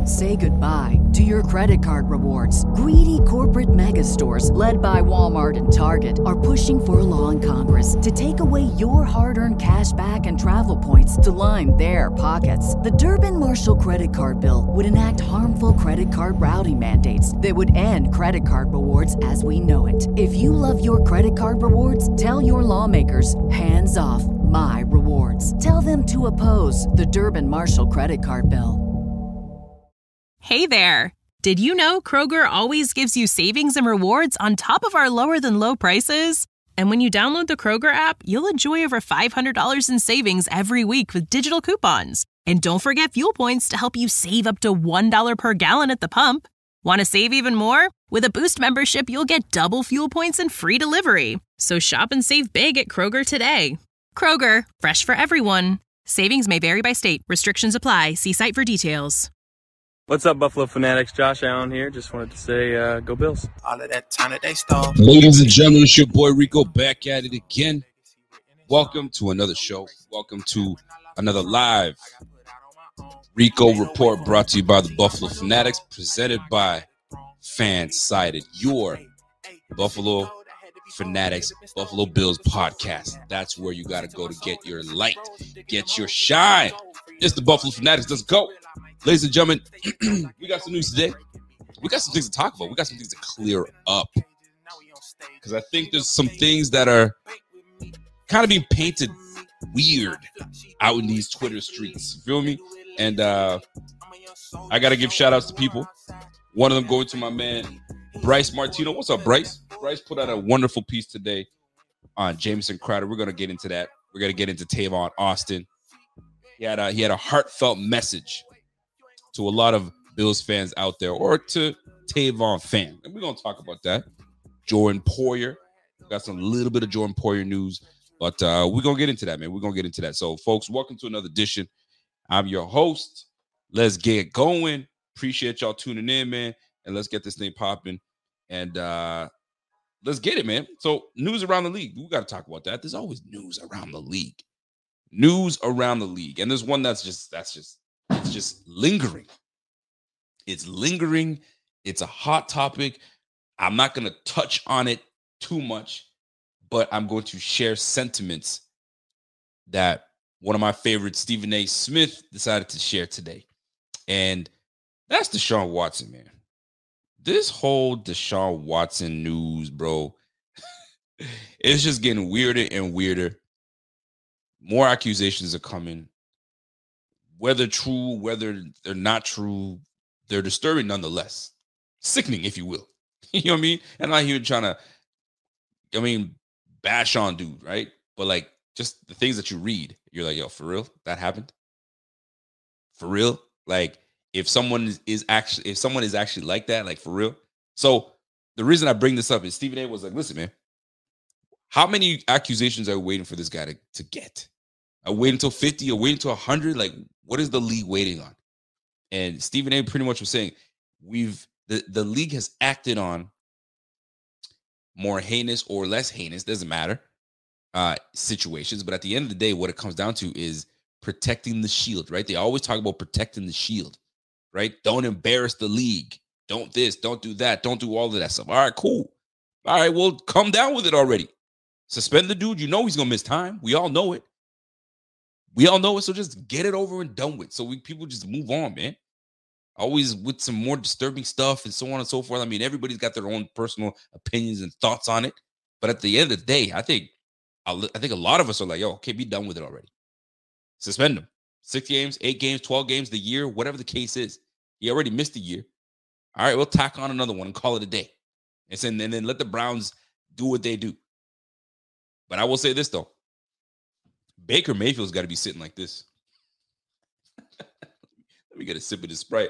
Say goodbye to your credit card rewards. Greedy corporate mega stores, led by Walmart and Target, are pushing for a law in Congress to take away your hard-earned cash back and travel points to line their pockets. The Durbin-Marshall credit card bill would enact harmful credit card routing mandates that would end credit card rewards as we know it. If you love your credit card rewards, tell your lawmakers, hands off my rewards. Tell them to oppose the Durbin-Marshall credit card bill. Hey there! Did you know Kroger always gives you savings and rewards on top of our lower-than-low prices? And when you download the Kroger app, you'll enjoy over $500 in savings every week with digital coupons. And don't forget fuel points to help you save up to $1 per gallon at the pump. Want to save even more? With a Boost membership, you'll get double fuel points and free delivery. So shop and save big at Kroger today. Kroger, fresh for everyone. Savings may vary by state. Restrictions apply. See site for details. What's up, Buffalo Fanatics? Josh Allen here. Just wanted to say, go Bills. All of that time that they stole. Ladies and gentlemen, it's your boy Rico back at it again. Welcome to another show. Welcome to another live Rico Report brought to you by the Buffalo Fanatics, presented by Fansided, your Buffalo Fanatics, Buffalo Bills podcast. That's where you got to go to get your light, get your shine. It's the Buffalo Fanatics. Let's go. Ladies and gentlemen, we got some news today. We got some things to talk about. We got some things to clear up. Because I think there's some things that are kind of being painted weird out in these Twitter streets. You feel me? And I got to give shout outs to people. One of them going to my man, Bryce Martino. What's up, Bryce? Bryce put out a wonderful piece today on Jamison Crowder. We're going to get into that. We're going to get into Tavon Austin. He had a heartfelt message to a lot of Bills fans out there, or to Tavon fans. And we're going to talk about that. Jordan Poyer. Got some little bit of Jordan Poyer news, but we're going to get into that, man. We're going to get into that. So, folks, welcome to another edition. I'm your host. Let's get going. Appreciate y'all tuning in, man. And let's get this thing popping. And let's get it, man. So, news around the league. We got to talk about that. There's always news around the league. News around the league. And there's one that's just lingering. It's lingering. It's a hot topic. I'm not going to touch on it too much, but I'm going to share sentiments that one of my favorites, Stephen A. Smith, decided to share today. And that's Deshaun Watson, man. This whole Deshaun Watson news, bro, it's just getting weirder and weirder. More accusations are coming. Whether true, whether they're not true, they're disturbing nonetheless. Sickening, if you will. You know what I mean? And I'm not here trying to, bash on dude, right? But like, just the things that you read, you're like, yo, for real? That happened? For real? Like, if someone is actually like that, like for real? So the reason I bring this up is Stephen A was like, listen, man, how many accusations are we waiting for this guy to get? Are we waiting until 50 or waiting until 100? Like, what is the league waiting on? And Stephen A pretty much was saying, the league has acted on more heinous or less heinous, doesn't matter, situations. But at the end of the day, what it comes down to is protecting the shield, right? They always talk about protecting the shield, right? Don't embarrass the league. Don't this, don't do that. Don't do all of that stuff. All right, cool. All right, well, come down with it already. Suspend the dude. You know he's going to miss time. We all know it. So just get it over and done with. So people just move on, man. Always with some more disturbing stuff and so on and so forth. I mean, everybody's got their own personal opinions and thoughts on it. But at the end of the day, I think a lot of us are like, yo, okay, be done with it already. Suspend him. 6 games, 8 games, 12 games, the year, whatever the case is. He already missed a year. All right, we'll tack on another one and call it a day. And then let the Browns do what they do. But I will say this, though. Baker Mayfield's got to be sitting like this. Let me get a sip of this Sprite.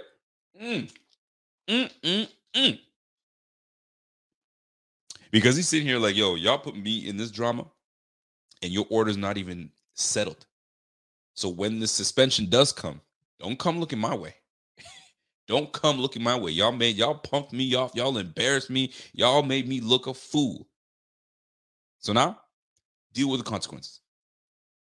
Because he's sitting here like, yo, y'all put me in this drama and your order's not even settled. So when the suspension does come, don't come looking my way. Don't come looking my way. Y'all pumped me off. Y'all embarrassed me. Y'all made me look a fool. So now, deal with the consequences.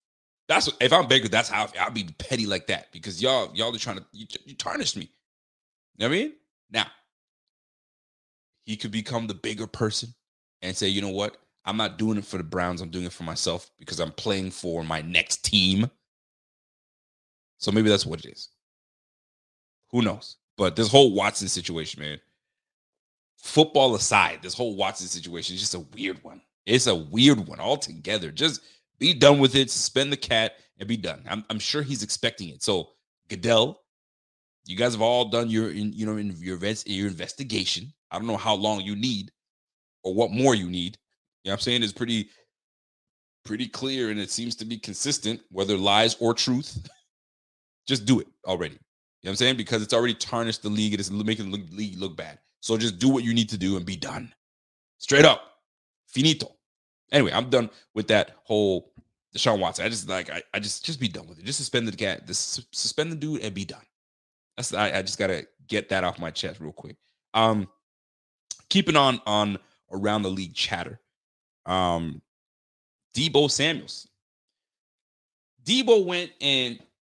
If I'm Baker, that's how I'll be petty like that, because y'all are trying to you tarnish me. You know what I mean? Now, he could become the bigger person and say, you know what? I'm not doing it for the Browns. I'm doing it for myself because I'm playing for my next team. So maybe that's what it is. Who knows? But this whole Watson situation, man, football aside, this whole Watson situation is just a weird one. It's a weird one altogether. Just be done with it, suspend the cat, and be done. I'm sure he's expecting it. So, Goodell, you guys have all done your investigation. I don't know how long you need or what more you need. You know what I'm saying? It's pretty clear, and it seems to be consistent, whether lies or truth. Just do it already. You know what I'm saying? Because it's already tarnished the league. It is making the league look bad. So just do what you need to do and be done. Straight up. Finito. Anyway, I'm done with that whole Deshaun Watson. I just be done with it. Just suspend the cat. Suspend the dude and be done. I just gotta get that off my chest real quick. Keeping on around the league chatter. Deebo Samuels. Deebo went and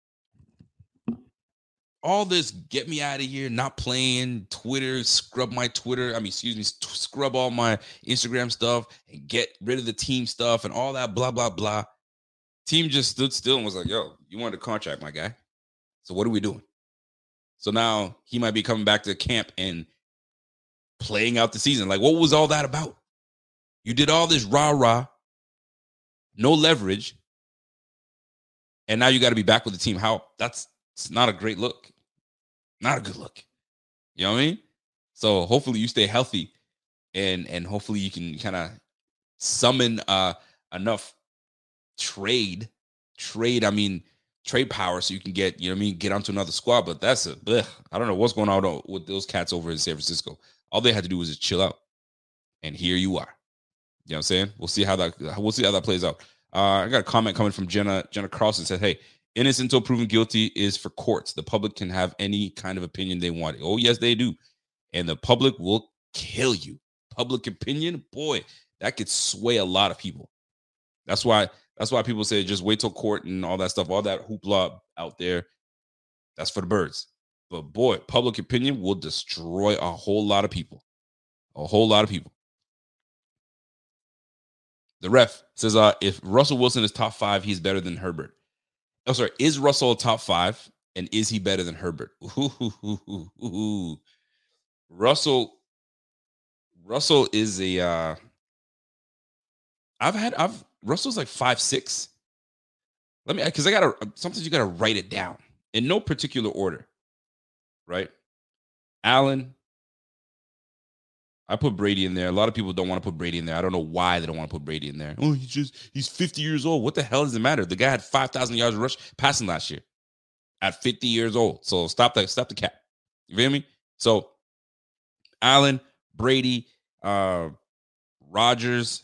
all this get me out of here, not playing, Twitter, scrub my Twitter. Scrub all my Instagram stuff and get rid of the team stuff and all that blah, blah, blah. Team just stood still and was like, yo, you wanted a contract, my guy. So what are we doing? So now he might be coming back to camp and playing out the season. Like, what was all that about? You did all this rah-rah, no leverage, and now you got to be back with the team. It's not a great look. Not a good look. You know what I mean? So hopefully you stay healthy and hopefully you can kind of summon enough trade power so you can get, you know what I mean, get onto another squad. But I don't know what's going on with those cats over in San Francisco. All they had to do was just chill out. And here you are. You know what I'm saying? We'll see how that plays out. I got a comment coming from Jenna Carlson. Said, hey, innocent until proven guilty is for courts. The public can have any kind of opinion they want. Oh, yes, they do. And the public will kill you. Public opinion, boy, that could sway a lot of people. That's why people say just wait till court and all that stuff, all that hoopla out there. That's for the birds. But boy, public opinion will destroy a whole lot of people. A whole lot of people. The ref says, if Russell Wilson is top 5, he's better than Herbert. Oh, sorry. Is Russell a top 5? And is he better than Herbert? Russell is a Russell's like 5'6". Sometimes you gotta write it down in no particular order. Right? Allen. I put Brady in there. A lot of people don't want to put Brady in there. I don't know why they don't want to put Brady in there. Oh, he's 50 years old. What the hell does it matter? The guy had 5,000 yards rush passing last year at 50 years old. So stop the cap. You feel me? So Allen, Brady, Rodgers,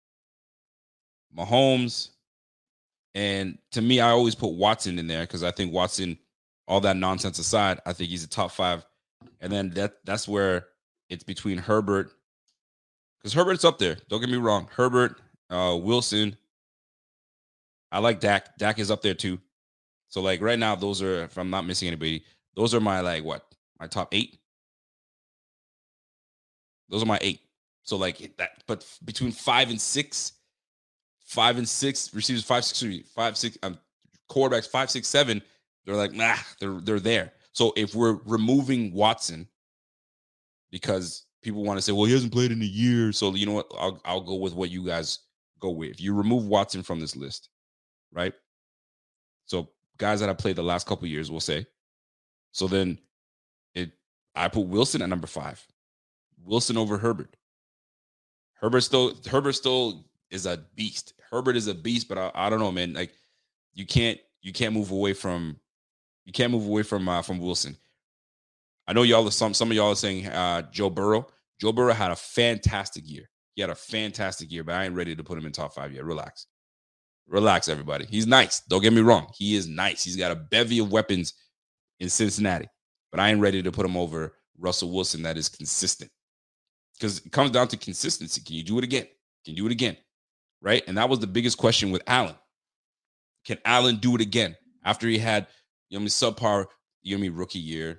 Mahomes, and to me, I always put Watson in there because I think Watson, all that nonsense aside, I think he's a top 5. And then that's where it's between Herbert, because Herbert's up there. Don't get me wrong. Herbert, Wilson. I like Dak. Dak is up there too. So like right now, those are, if I'm not missing anybody, those are my my top 8. Those are my 8. So like that, but between 5 and 6, receivers 5, 6, quarterbacks 5, 6, 7. They're like, nah, they're there. So if we're removing Watson, because people want to say, well, he hasn't played in a year. So you know what? I'll go with what you guys go with. If you remove Watson from this list, right? So guys that have played the last couple of years, we'll say. So then I put Wilson at number 5. Wilson over Herbert. Herbert still is a beast. Herbert is a beast, but I don't know, man. Like you can't move away from Wilson. I know y'all are some of y'all are saying Joe Burrow. Joe Burrow had a fantastic year. He had a fantastic year, but I ain't ready to put him in top 5 yet. Relax, everybody. He's nice. Don't get me wrong. He is nice. He's got a bevy of weapons in Cincinnati, but I ain't ready to put him over Russell Wilson that is consistent. Because it comes down to consistency. Can you do it again? Can you do it again? Right? And that was the biggest question with Allen. Can Allen do it again after he had, subpar, rookie year?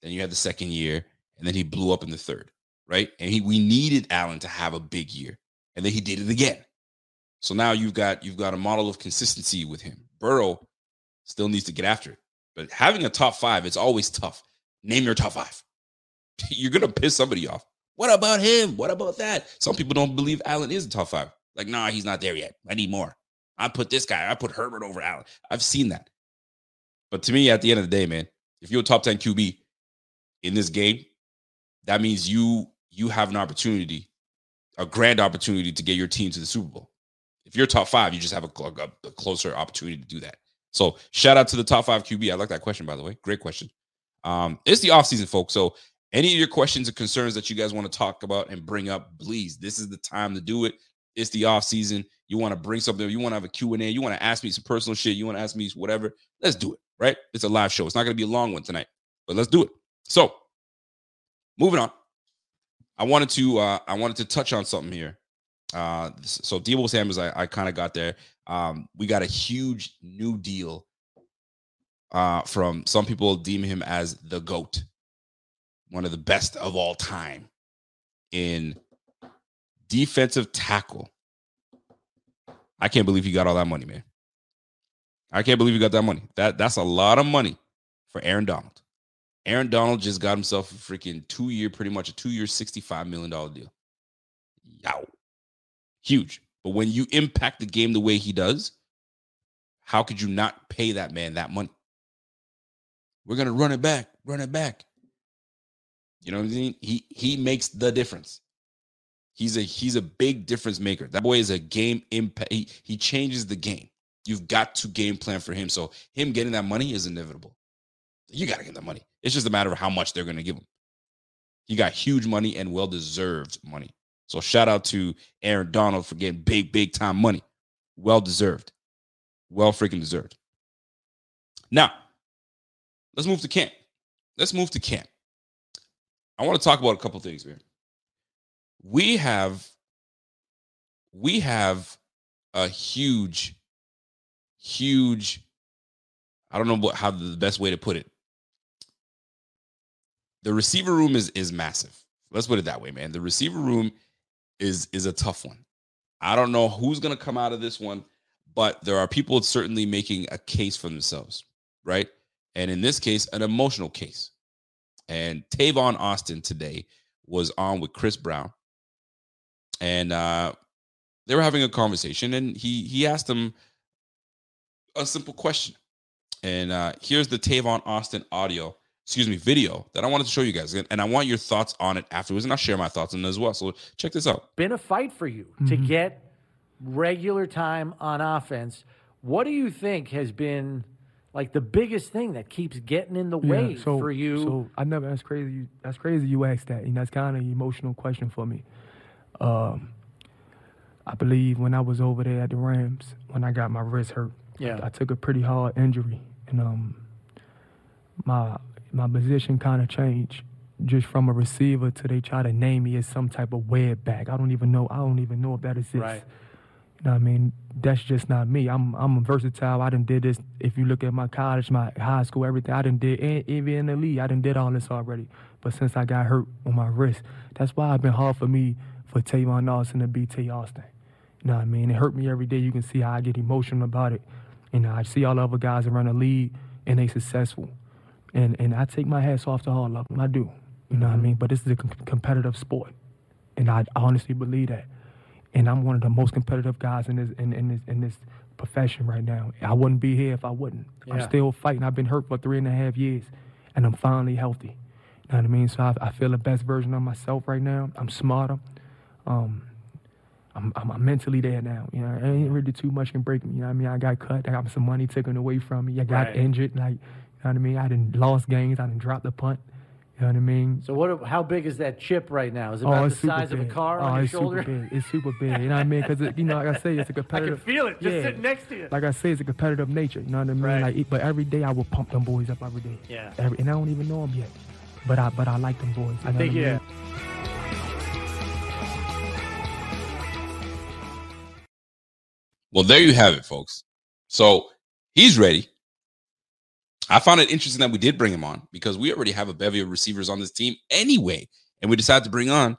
Then you had the second year, and then he blew up in the third, right? And we needed Allen to have a big year, and then he did it again. So now you've got a model of consistency with him. Burrow still needs to get after it, but having a top 5, it's always tough. Name your top 5. You're gonna piss somebody off. What about him? What about that? Some people don't believe Allen is a top 5. Like, nah, he's not there yet. I need more. I put Herbert over Allen. I've seen that. But to me, at the end of the day, man, if you're a top 10 QB in this game, that means you have an opportunity, a grand opportunity to get your team to the Super Bowl. If you're top 5, you just have a closer opportunity to do that. So shout out to the top 5 QB. I like that question, by the way. Great question. It's the offseason, folks. So any of your questions or concerns that you guys want to talk about and bring up, please, this is the time to do it. It's the offseason. You want to bring something. You want to have a Q&A. You want to ask me some personal shit. You want to ask me whatever. Let's do it, right? It's a live show. It's not going to be a long one tonight, but let's do it. So moving on. I wanted to touch on something here. So Deebo Samuels, I kind of got there. We got a huge new deal from some people deem him as the GOAT, one of the best of all time in defensive tackle. I can't believe he got all that money, man. I can't believe he got that money. That's a lot of money for Aaron Donald. Aaron Donald just got himself a freaking 2-year, pretty much a 2-year, $65 million deal. Yow. Huge. But when you impact the game the way he does, how could you not pay that man that money? We're going to run it back. You know what I mean? He makes the difference. He's a big difference maker. That boy is a game impact. He changes the game. You've got to game plan for him. So him getting that money is inevitable. You got to get that money. It's just a matter of how much they're going to give him. He got huge money and well-deserved money. So shout out to Aaron Donald for getting big time money. Well-deserved. Well freaking deserved. Now, let's move to camp. I want to talk about a couple things here. We have a huge, I don't know how the best way to put it. The receiver room is massive. Let's put it that way, man. The receiver room is a tough one. I don't know who's going to come out of this one, but there are people certainly making a case for themselves, right? And in this case, an emotional case. And Tavon Austin today was on with Chris Brown, and they were having a conversation, and he asked him a simple question. And here's the Tavon Austin video that I wanted to show you guys. And I want your thoughts on it afterwards, and I'll share my thoughts on it as well. So check this out. Been a fight for you to get regular time on offense. What do you think has been like the biggest thing that keeps getting in the way for you? So I never, that's crazy you asked that. And that's kind of an emotional question for me. I believe when I was over there at the Rams, when I got my wrist hurt, I took a pretty hard injury. And my position kind of changed just from a receiver to they try to name me as some type of web back. I don't even know if that exists. Right. You know what I mean? That's just not me. I'm versatile. I done did this. If you look at my college, my high school, everything, I done did, and even in the league, I done did all this already. But since I got hurt on my wrist, that's why it's been hard for me for Tavon Austin to be T. Austin. You know what I mean? It hurt me every day. You can see how I get emotional about it. And I see all the other guys around the league, and they successful. And I take my hats off to all of them. I do. You know what I mean? But this is a competitive sport. And I honestly believe that. And I'm one of the most competitive guys in this profession right now. I wouldn't be here if I wouldn't. Yeah. I'm still fighting. I've been hurt for 3.5 years, and I'm finally healthy. You know what I mean? So I feel the best version of myself right now. I'm smarter. I'm mentally there now. You know, ain't really too much can break me. You know what I mean? I got cut. I got some money taken away from me. I got injured. Like, you know what I mean? I done lost games. I done dropped the punt. You know what I mean? So how big is that chip right now? Is it about the size of a car on your shoulder? It's super big. You know what I mean? Because, like I say, it's a competitive. I can feel it just sitting next to you. Like I say, it's a competitive nature. You know what I mean? Right. But every day I will pump them boys up every day. Yeah. And I don't even know them yet. But I like them boys. I think, yeah. Well, there you have it, folks. So he's ready. I found it interesting that we did bring him on because we already have a bevy of receivers on this team anyway. And we decided to bring on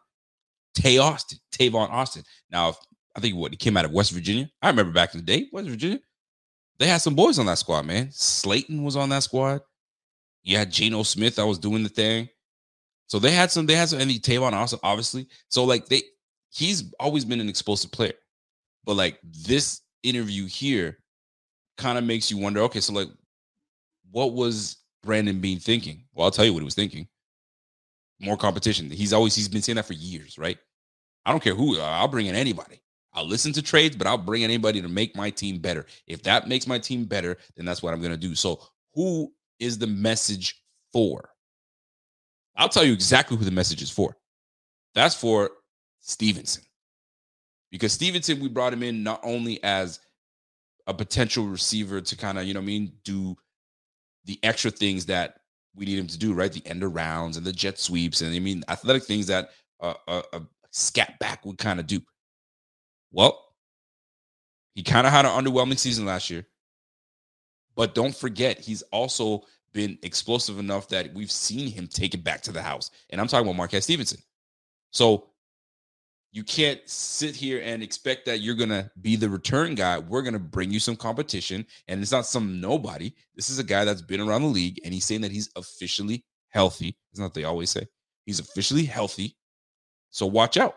Tavon Austin. Now, I think he came out of West Virginia. I remember back in the day, West Virginia, they had some boys on that squad, man. Slayton was on that squad. You had Geno Smith that was doing the thing. So they had some, and Tavon Austin, obviously. So like he's always been an explosive player. But like this interview here kind of makes you wonder, okay, so like what was Brandon Beane thinking? Well, I'll tell you what he was thinking. More competition. He's been saying that for years, right? I don't care who, I'll bring in anybody. I'll listen to trades, but I'll bring in anybody to make my team better. If that makes my team better, then that's what I'm going to do. So who is the message for? I'll tell you exactly who the message is for. That's for Stevenson. Because Stevenson, we brought him in not only as a potential receiver to kind of, do the extra things that we need him to do, right? The end arounds and the jet sweeps and athletic things that a scat back would kind of do. Well, he kind of had an underwhelming season last year. But don't forget, he's also been explosive enough that we've seen him take it back to the house. And I'm talking about Marquez Stevenson. So you can't sit here and expect that you're going to be the return guy. We're going to bring you some competition. And it's not some nobody. This is a guy that's been around the league, and he's saying that he's officially healthy. Isn't that what they always say? He's officially healthy. So watch out.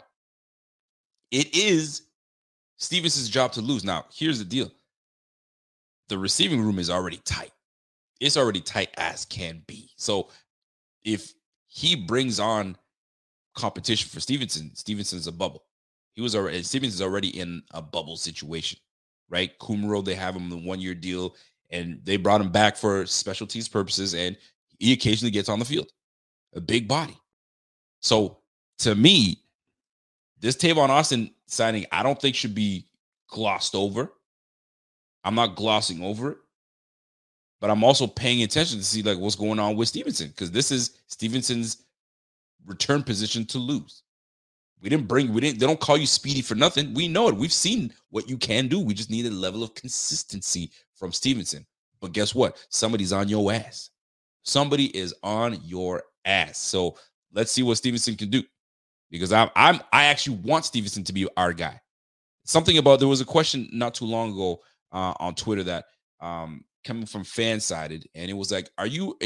It is Stevenson's job to lose. Now, here's the deal. The receiving room is already tight. It's already tight as can be. So if he brings on competition for Stevenson's a bubble. Stevenson's already in a bubble situation, right? Kumaro, they have him in the 1-year deal, and they brought him back for specialties purposes, and he occasionally gets on the field. A big body. So to me, this Tavon Austin signing, I don't think should be glossed over. I'm not glossing over it, but I'm also paying attention to see like what's going on with Stevenson, because this is Stevenson's return position to lose. They don't call you Speedy for nothing. We know it. We've seen what you can do. We just need a level of consistency from Stevenson. But guess what? Somebody's on your ass. Somebody is on your ass. So let's see what Stevenson can do. Because I actually want Stevenson to be our guy. There was a question not too long ago on Twitter that coming from Fansided, and it was like, are you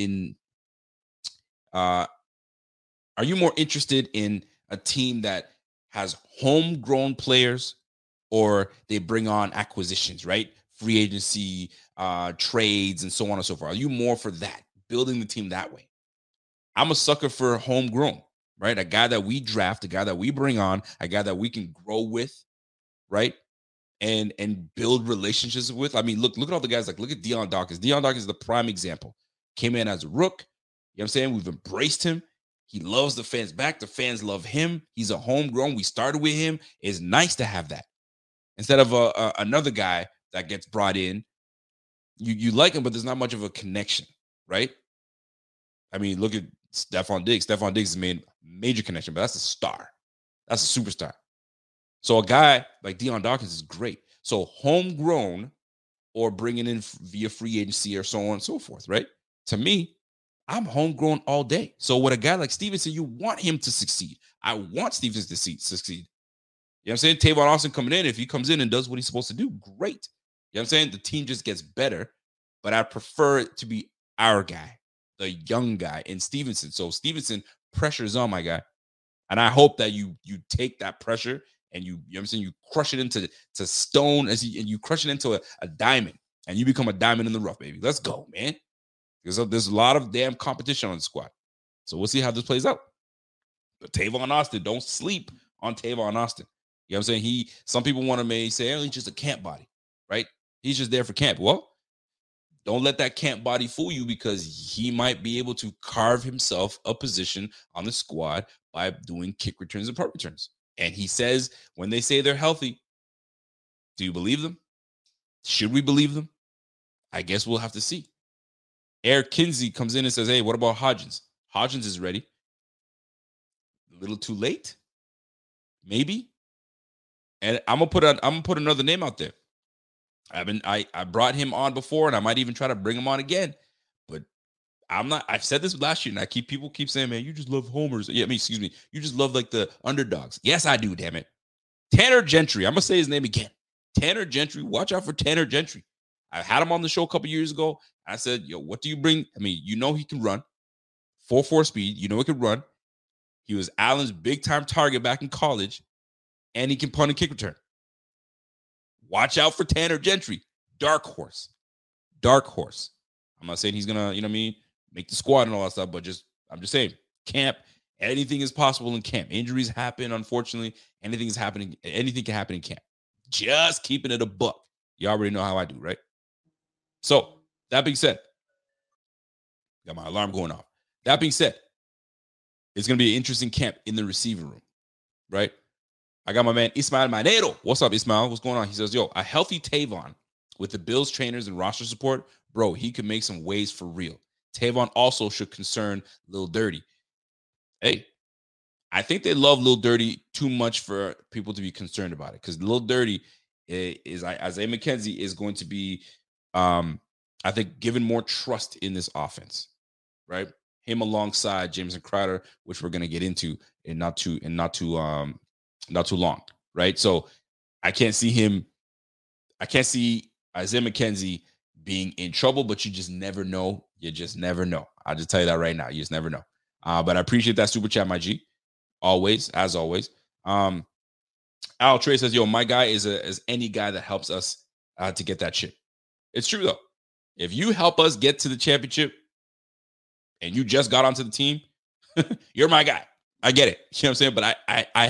more interested in a team that has homegrown players, or they bring on acquisitions, right? Free agency, trades, and so on and so forth. Are you more for that, building the team that way? I'm a sucker for homegrown, right? A guy that we draft, a guy that we bring on, a guy that we can grow with, right? And build relationships with. I mean, look at all the guys. Like, look at Dion Dawkins. Dion Dawkins is the prime example. Came in as a rook. You know what I'm saying? We've embraced him. He loves the fans back. The fans love him. He's a homegrown. We started with him. It's nice to have that. Instead of another guy that gets brought in, you like him, but there's not much of a connection, right? I mean, look at Stephon Diggs. Stephon Diggs has made major connection, but that's a star. That's a superstar. So a guy like Dion Dawkins is great. So homegrown or bringing in via free agency or so on and so forth, right? To me, I'm homegrown all day. So with a guy like Stevenson, you want him to succeed. I want Stevenson to succeed. You know what I'm saying? Tavon Austin coming in, if he comes in and does what he's supposed to do, great. You know what I'm saying? The team just gets better, but I prefer it to be our guy, the young guy in Stevenson. So Stevenson, pressure's on, my guy. And I hope that you take that pressure and you know what I'm saying, you crush it into stone and you crush it into a diamond, and you become a diamond in the rough, baby. Let's go, man. Because there's a lot of damn competition on the squad. So we'll see how this plays out. But Tavon Austin, don't sleep on Tavon Austin. You know what I'm saying? Some people want to say, oh, he's just a camp body, right? He's just there for camp. Well, don't let that camp body fool you, because he might be able to carve himself a position on the squad by doing kick returns and punt returns. And he says, when they say they're healthy, do you believe them? Should we believe them? I guess we'll have to see. Eric Kinsey comes in and says, hey, what about Hodgins? Hodgins is ready. A little too late? Maybe. And I'm gonna put another name out there. I brought him on before, and I might even try to bring him on again. But I've said this last year, and people keep saying, man, you just love homers. Yeah, excuse me. You just love like the underdogs. Yes, I do, damn it. Tanner Gentry. I'm going to say his name again. Tanner Gentry. Watch out for Tanner Gentry. I had him on the show a couple years ago. I said, yo, what do you bring? I mean, you know he can run. 4.4 speed. You know he can run. He was Allen's big-time target back in college, and he can punt and kick return. Watch out for Tanner Gentry. Dark horse. Dark horse. I'm not saying he's going to, you know what I mean, make the squad and all that stuff, but I'm just saying, camp, anything is possible in camp. Injuries happen, unfortunately. Anything can happen in camp. Just keeping it a buck. You already know how I do, right? So, that being said, got my alarm going off. That being said, it's going to be an interesting camp in the receiver room, right? I got my man Ismael Manero. What's up, Ismael? What's going on? He says, yo, a healthy Tavon with the Bills trainers and roster support, bro, he could make some waves for real. Tavon also should concern Lil Dirty. Hey, I think they love Lil Dirty too much for people to be concerned about it, because Lil Dirty is Isaiah McKenzie is going to be, I think, given more trust in this offense, right? Him alongside Jameson Crowder, which we're going to get into in not too long, right? So I can't see Isaiah McKenzie being in trouble, but you just never know. You just never know. I'll just tell you that right now. You just never know. But I appreciate that super chat, my G. Always, as always. Al Trey says, yo, my guy is any guy that helps us to get that chip. It's true, though. If you help us get to the championship and you just got onto the team, you're my guy. I get it. You know what I'm saying? But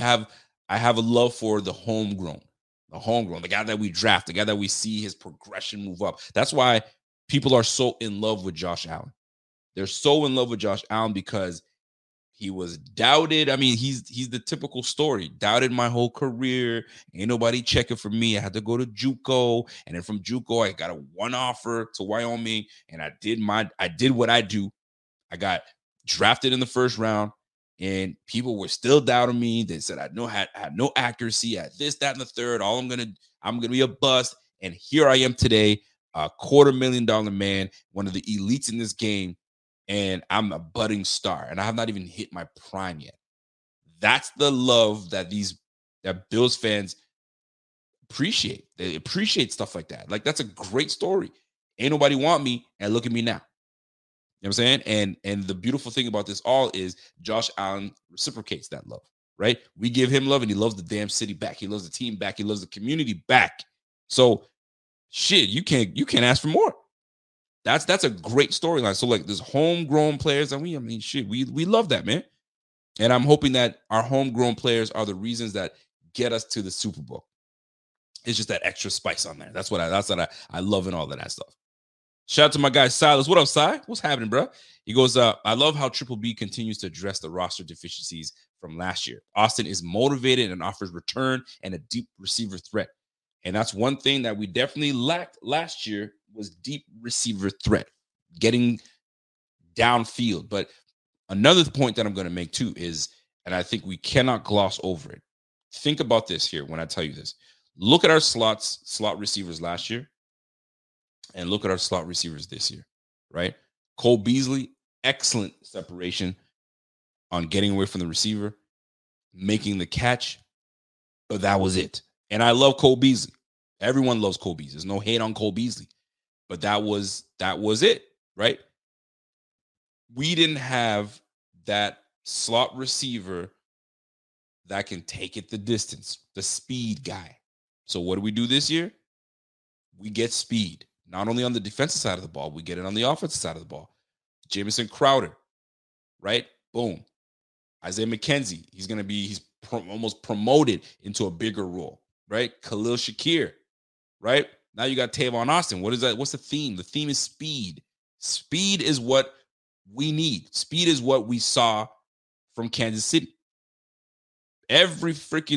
I have a love for the homegrown, the guy that we draft, the guy that we see his progression move up. That's why people are so in love with Josh Allen. They're so in love with Josh Allen because he was doubted. I mean, he's the typical story. Doubted my whole career. Ain't nobody checking for me. I had to go to JUCO, and then from JUCO, I got a one offer to Wyoming, and I did what I do. I got drafted in the first round, and people were still doubting me. They said I had no accuracy at this, that, and the third. I'm gonna be a bust. And here I am today, a $250,000 man, one of the elites in this game, and I'm a budding star, and I have not even hit my prime yet. That's the love that Bills fans appreciate. They appreciate stuff like that. Like, that's a great story. Ain't nobody want me, and look at me now. You know what I'm saying? And the beautiful thing about this all is Josh Allen reciprocates that love, right? We give him love, and he loves the damn city back. He loves the team back. He loves the community back. So, shit, you can't ask for more. That's a great storyline. So, like, there's homegrown players, and we love that, man. And I'm hoping that our homegrown players are the reasons that get us to the Super Bowl. It's just that extra spice on there. That's what I love and all of that stuff. Shout out to my guy Silas. What up, Si? What's happening, bro? He goes, I love how Triple B continues to address the roster deficiencies from last year. Austin is motivated and offers return and a deep receiver threat. And that's one thing that we definitely lacked last year, was deep receiver threat, getting downfield. But another point that I'm going to make too is, and I think we cannot gloss over it. Think about this here when I tell you this. Look at our slot receivers last year, and look at our slot receivers this year, right? Cole Beasley, excellent separation on getting away from the receiver, making the catch, but that was it. And I love Cole Beasley. Everyone loves Cole Beasley. There's no hate on Cole Beasley, but that was it, right? We didn't have that slot receiver that can take it the distance, the speed guy. So what do we do this year? We get speed. Not only on the defensive side of the ball, we get it on the offensive side of the ball. Jameson Crowder, right? Boom. Isaiah McKenzie, he's almost promoted into a bigger role, right? Khalil Shakir, right? Now you got Tavon Austin. What is that? What's the theme? The theme is speed. Speed is what we need. Speed is what we saw from Kansas City. Every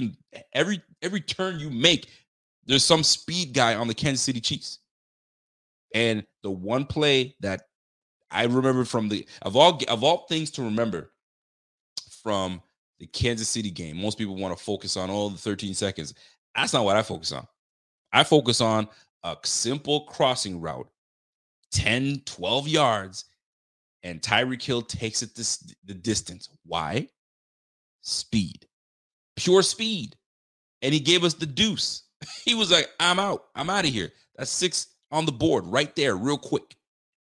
turn you make, there's some speed guy on the Kansas City Chiefs. And the one play that I remember of all things to remember from the Kansas City game, most people want to focus on all the 13 seconds. That's not what I focus on. I focus on a simple crossing route 10, 12 yards, and Tyreek Hill takes it the distance. Why? Speed. Pure speed. And he gave us the deuce. He was like, I'm out. I'm out of here. That's 6 on the board right there real quick.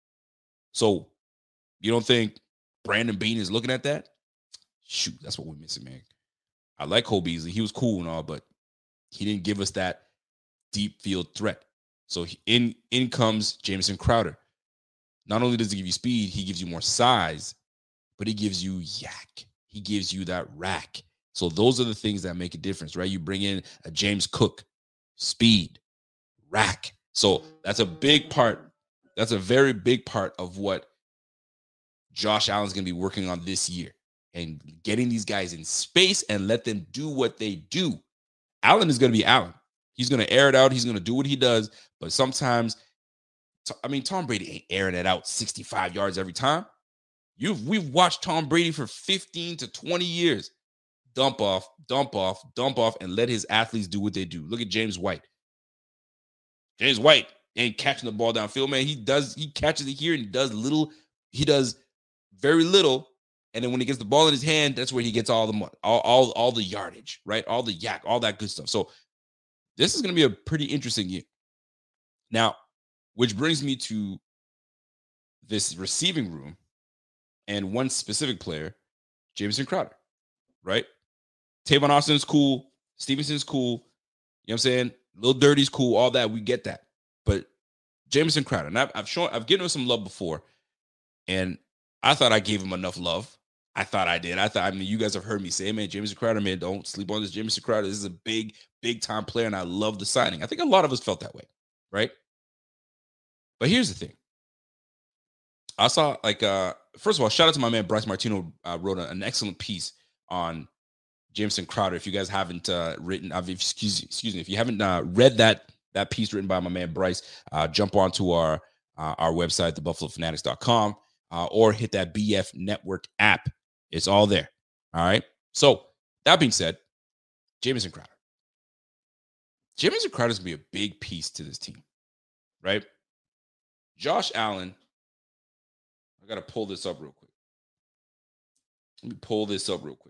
So you don't think Brandon Beane is looking at that? Shoot, that's what we're missing, man. I like Cole Beasley. He was cool and all, but he didn't give us that deep field threat. So in comes Jamison Crowder. Not only does he give you speed, he gives you more size, but he gives you yak. He gives you that rack. So those are the things that make a difference, right? You bring in a James Cook, speed, rack. So that's a big part. That's a very big part of what Josh Allen's going to be working on this year, and getting these guys in space and let them do what they do. Allen is going to be Allen. He's going to air it out. He's going to do what he does. But sometimes, Tom Brady ain't airing it out 65 yards every time. We've watched Tom Brady for 15 to 20 years. Dump off, and let his athletes do what they do. Look at James White. James White ain't catching the ball downfield, man. He catches it here and he does very little. And then when he gets the ball in his hand, that's where he gets all the money, all the yardage, right? All the yak, all that good stuff. So this is going to be a pretty interesting year. Now, which brings me to this receiving room and one specific player, Jamison Crowder, right? Tavon Austin's cool. Stevenson's cool. You know what I'm saying? Lil Dirty's cool. All that. We get that. But Jamison Crowder, and I've given him some love before, and I thought I gave him enough love. I thought I did. You guys have heard me say, man, Jamison Crowder, man, don't sleep on this Jamison Crowder. This is a big, big time player, and I love the signing. I think a lot of us felt that way, right? But here's the thing. I saw, first of all, shout out to my man Bryce Martino, wrote an excellent piece on Jamison Crowder. If you guys haven't excuse me, if you haven't read that piece written by my man Bryce, jump onto our website, thebuffalofanatics.com, or hit that BF Network app. It's all there. All right. So that being said, Jamison Crowder. Jamison Crowder is going to be a big piece to this team, right? Josh Allen. I got to pull this up real quick. Let me pull this up real quick.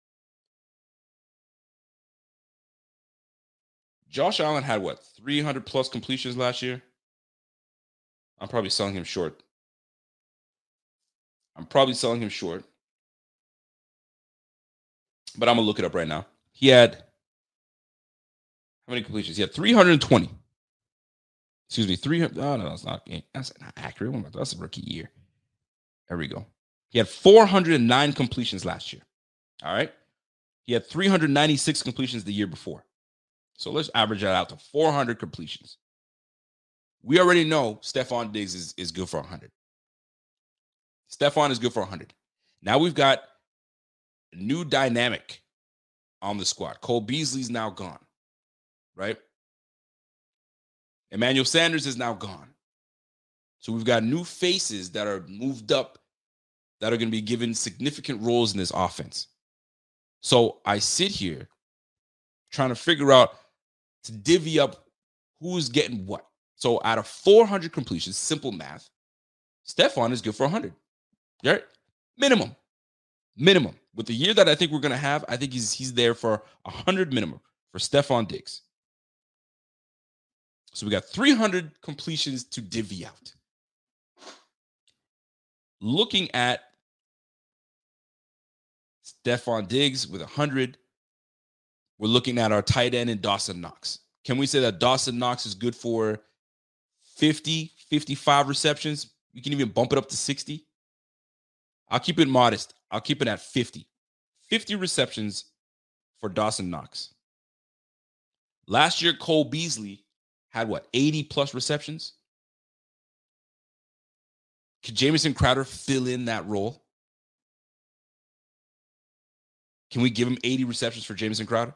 Josh Allen had 300 plus completions last year? I'm probably selling him short. But I'm going to look it up right now. He had, how many completions? He had 320. Excuse me, 300. Oh, no, that's not accurate. That's a rookie year. There we go. He had 409 completions last year. All right. He had 396 completions the year before. So let's average that out to 400 completions. We already know Stephon Diggs is good for 100. Stephon is good for 100. Now we've got a new dynamic on the squad. Cole Beasley's now gone, right? Emmanuel Sanders is now gone. So we've got new faces that are moved up that are going to be given significant roles in this offense. So I sit here trying to figure out, to divvy up who's getting what. So out of 400 completions, simple math, Stephon is good for 100. Right? Minimum. With the year that I think we're going to have, I think he's there for 100 minimum for Stephon Diggs. So we got 300 completions to divvy out. Looking at Stephon Diggs with 100, we're looking at our tight end in Dawson Knox. Can we say that Dawson Knox is good for 50, 55 receptions? We can even bump it up to 60. I'll keep it modest. I'll keep it at 50. 50 receptions for Dawson Knox. Last year, Cole Beasley had 80 plus receptions? Could Jamison Crowder fill in that role? Can we give him 80 receptions for Jamison Crowder?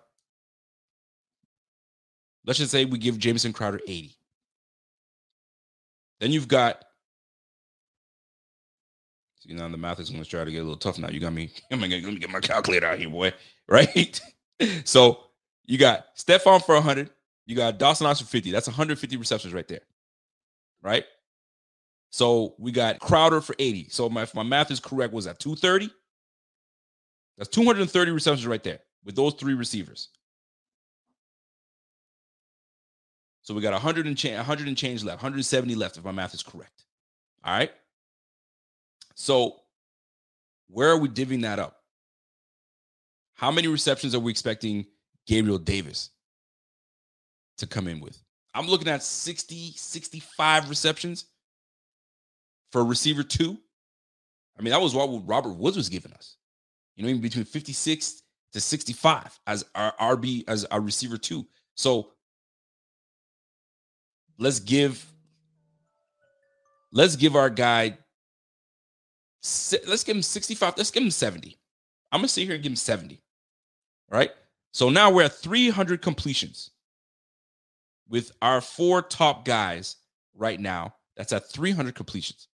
Let's just say we give Jamison Crowder 80. Then you've got, see, now the math is going to try to get a little tough now. You got me. Let me get my calculator out here, boy. Right? So you got Stephon for 100. You got Dawson Knox for 50. That's 150 receptions right there. Right? So we got Crowder for 80. So if my math is correct, was that 230? That's 230 receptions right there with those 3 receivers. So we got 100 and change left, 170 left if my math is correct. All right. So where are we divvying that up? How many receptions are we expecting Gabriel Davis to come in with? I'm looking at 60, 65 receptions for receiver 2. I mean, that was what Robert Woods was giving us. You know, between 56 to 65 as our RB, as our receiver 2. So let's give our guy, let's give him 65. Let's give him 70. I'm going to sit here and give him 70. All right. So now we're at 300 completions with our 4 top guys right now. That's at 300 completions.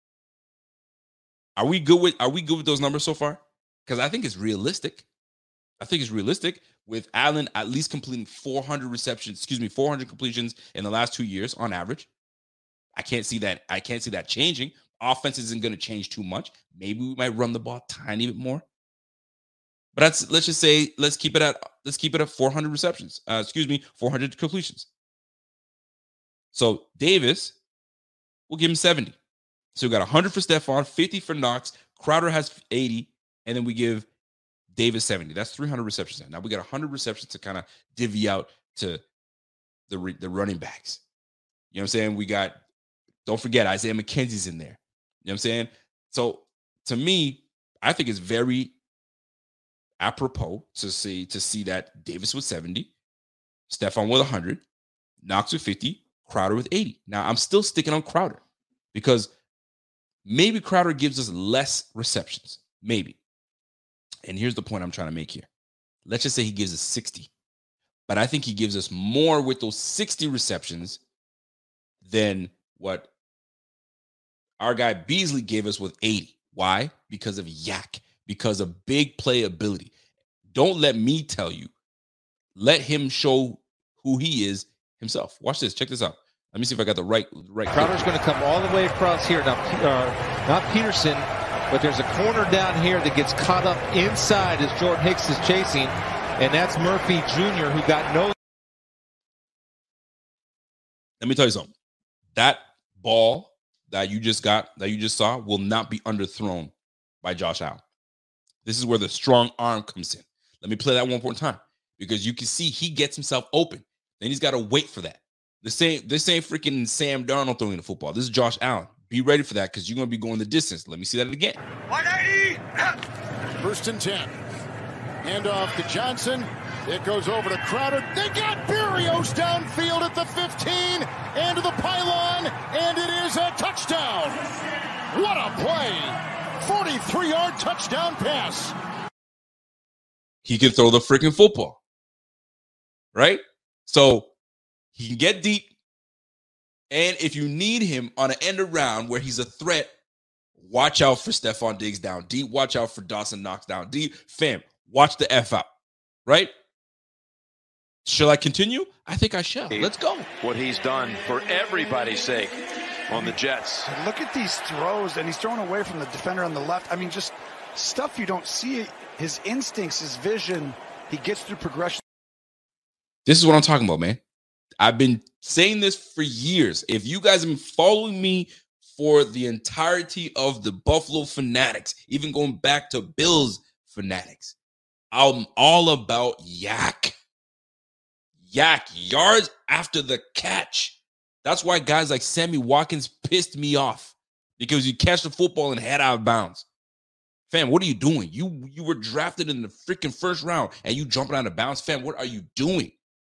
Are we good with those numbers so far? Because I think it's realistic. I think it's realistic with Allen at least completing 400 completions in the last 2 years on average. I can't see that changing. Offense isn't going to change too much. Maybe we might run the ball a tiny bit more. But let's keep it at 400 receptions. 400 completions. So Davis, we'll give him 70. So we got 100 for Stephon, 50 for Knox. Crowder has 80, and then we give Davis 70. That's 300 receptions. Now we got 100 receptions to kind of divvy out to the running backs. You know what I'm saying? Don't forget, Isaiah McKenzie's in there. You know what I'm saying? So to me, I think it's very apropos to see that Davis with 70, Stephon with 100, Knox with 50, Crowder with 80. Now I'm still sticking on Crowder because maybe Crowder gives us less receptions. Maybe. And here's the point I'm trying to make here. Let's just say he gives us 60. But I think he gives us more with those 60 receptions than what our guy Beasley gave us with 80. Why? Because of yak. Because of big play ability. Don't let me tell you. Let him show who he is himself. Watch this. Check this out. Let me see if I got the right. Crowder's going to come all the way across here. Now, not Peterson, but there's a corner down here that gets caught up inside as Jordan Hicks is chasing, and that's Murphy Jr., who got no. Let me tell you something. That ball that you just saw will not be underthrown by Josh Allen. This is where the strong arm comes in. Let me play that one more time because you can see he gets himself open. Then he's got to wait for that. This ain't freaking Sam Darnold throwing the football. This is Josh Allen. Be ready for that because you're going to be going the distance. Let me see that again. 180. 1st and 10. Handoff to Johnson. It goes over to Crowder. They got Berrios downfield at the 15 and to the pylon, and it is a touchdown. What a play. 43-yard touchdown pass. He can throw the freaking football. Right? So he can get deep. And if you need him on an end around where he's a threat, watch out for Stephon Diggs down deep. Watch out for Dawson Knox down deep. Fam, watch the F out. Right? Shall I continue? I think I shall. Let's go. What he's done for everybody's sake on the Jets. And look at these throws, and he's throwing away from the defender on the left. I mean, just stuff you don't see. His instincts, his vision, he gets through progression. This is what I'm talking about, man. I've been saying this for years. If you guys have been following me for the entirety of the Buffalo Fanatics, even going back to Bills Fanatics, I'm all about yak. Yak, yards after the catch. That's why guys like Sammy Watkins pissed me off because you catch the football and head out of bounds. Fam, what are you doing? You were drafted in the freaking 1st round and you jumping out of bounds. Fam, what are you doing?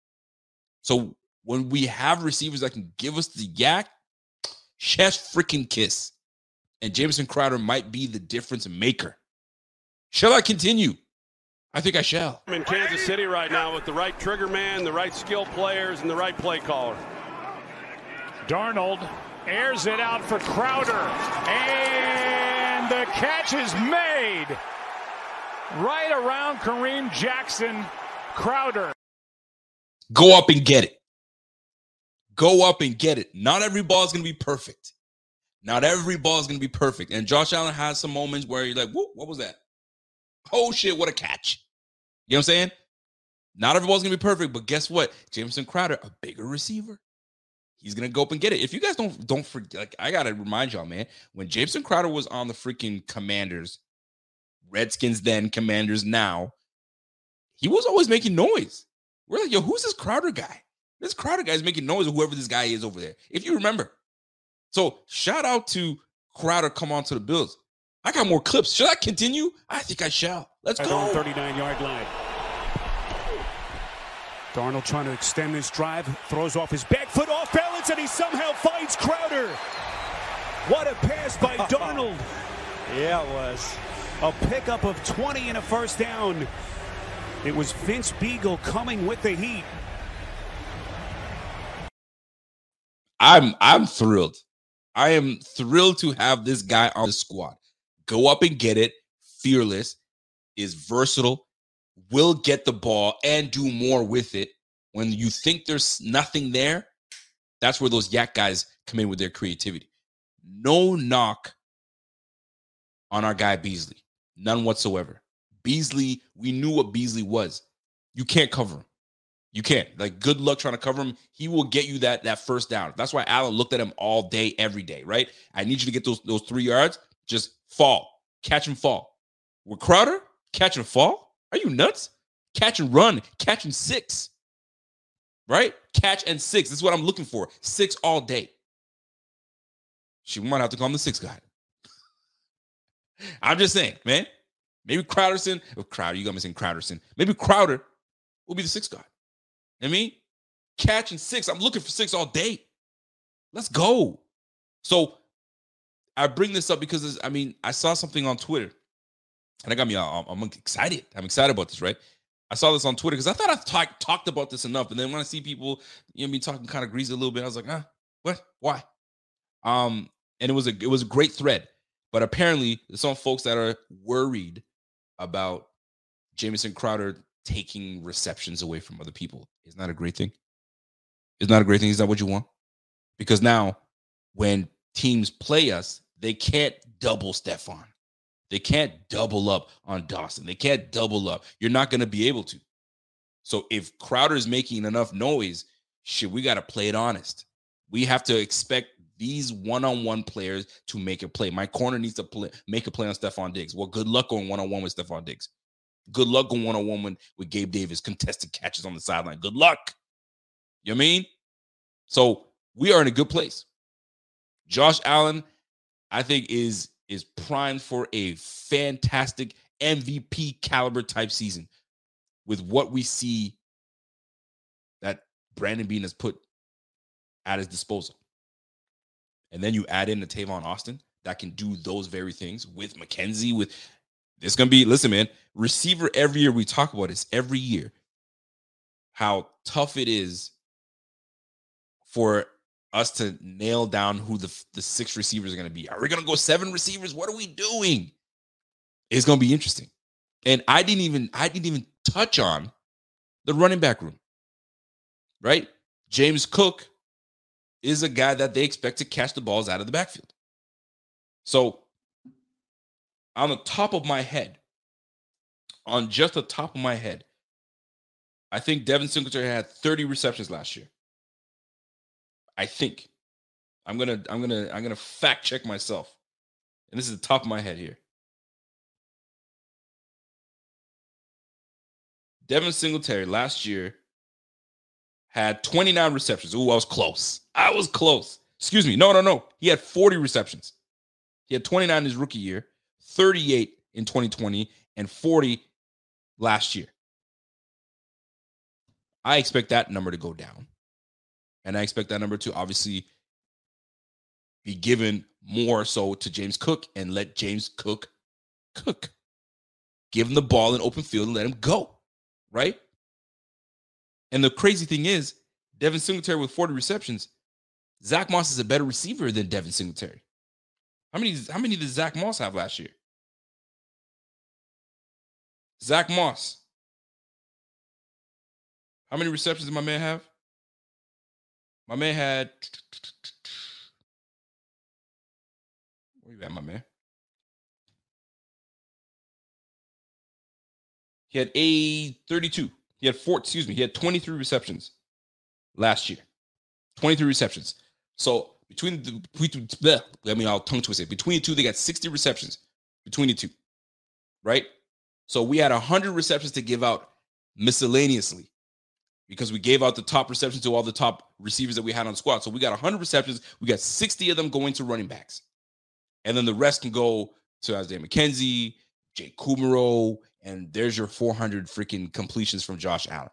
So when we have receivers that can give us the yak, chest freaking kiss. And Jamison Crowder might be the difference maker. Shall I continue? I think I shall. I'm in Kansas City right now with the right trigger man, the right skill players, and the right play caller. Darnold airs it out for Crowder. And the catch is made. Right around Kareem Jackson. Crowder. Go up and get it. Go up and get it. Not every ball is going to be perfect. Not every ball is going to be perfect. And Josh Allen has some moments where you're like, whoop, what was that? Oh, shit, what a catch. You know what I'm saying? Not every ball's going to be perfect, but guess what? Jamison Crowder, a bigger receiver. He's going to go up and get it. If you guys don't forget, like, I got to remind y'all, man, when Jamison Crowder was on the freaking Commanders, Redskins then, Commanders now, he was always making noise. We're like, yo, who's this Crowder guy? This Crowder guy is making noise, or whoever this guy is over there, if you remember. So shout out to Crowder, come on to the Bills. I got more clips. Should I continue? I think I shall. Let's go. On 39-yard line. Darnold trying to extend this drive, throws off his back foot off balance, and he somehow finds Crowder. What a pass by Darnold. Yeah, it was. A pickup of 20 and a first down. It was Vince Beagle coming with the heat. I'm thrilled. I am thrilled to have this guy on the squad. Go up and get it. Fearless. Is versatile. Will get the ball and do more with it. When you think there's nothing there, that's where those yak guys come in with their creativity. No knock on our guy Beasley. None whatsoever. Beasley, we knew what Beasley was. You can't cover him. You can't. Like, good luck trying to cover him. He will get you that first down. That's why Allen looked at him all day, every day, right? I need you to get those 3 yards. Just fall. Catch and fall. With Crowder, catch and fall? Are you nuts? Catch and run. Catch and 6. Right? Catch and 6. This is what I'm looking for. 6 all day. We might have to call him the 6 guy. I'm just saying, man. Maybe Crowderson. Crowder, you got me saying Crowderson. Maybe Crowder will be the 6 guy. I mean, catch and 6. I'm looking for 6 all day. Let's go. So I bring this up because, I saw something on Twitter. And it got me, I'm excited. I'm excited about this, right? I saw this on Twitter because I thought I talked about this enough. And then when I see people, me talking kind of greasy a little bit, I was like, what? Why? And it was a great thread. But apparently, there's some folks that are worried about Jamison Crowder taking receptions away from other people. Isn't that a great thing? Isn't that a great thing? Is that what you want? Because now, when teams play us, they can't double Stephon. They can't double up on Dawson. They can't double up. You're not going to be able to. So if Crowder is making enough noise, we got to play it honest. We have to expect these one-on-one players to make a play. My corner needs to make a play on Stephon Diggs. Well, good luck going one-on-one with Stephon Diggs. Good luck going one-on-one with Gabe Davis, contested catches on the sideline. Good luck. You know what I mean? So we are in a good place. Josh Allen, I think, is primed for a fantastic MVP caliber type season with what we see that Brandon Beane has put at his disposal. And then you add in the Tavon Austin that can do those very things with McKenzie. It's going to be, listen, man, receiver every year. We talk about this every year, how tough it is for us to nail down who the 6 receivers are going to be. Are we going to go 7 receivers? What are we doing? It's going to be interesting. And I didn't even touch on the running back room, right? James Cook is a guy that they expect to catch the balls out of the backfield. So on the top of my head, I think Devin Singletary had 30 receptions last year. I think. I'm gonna fact check myself. And this is the top of my head here. Devin Singletary last year had 29 receptions. Ooh, I was close. Excuse me. No. He had 40 receptions. He had 29 in his rookie year, 38 in 2020, and 40 last year. I expect that number to go down. And I expect that number to obviously be given more so to James Cook and let James Cook cook. Give him the ball in open field and let him go, right? And the crazy thing is, Devin Singletary with 40 receptions, Zach Moss is a better receiver than Devin Singletary. How many did Zach Moss have last year? Zach Moss. How many receptions did my man have? My man had Where you at, my man? He had 32. He had 23 receptions last year. 23 receptions. So between I'll tongue twist it. Between the two, they got 60 receptions. Between the two. Right? So we had 100 receptions to give out miscellaneously because we gave out the top receptions to all the top receivers that we had on squad. So we got 100 receptions. We got 60 of them going to running backs. And then the rest can go to Isaiah McKenzie, Jake Kumaro, and there's your 400 freaking completions from Josh Allen.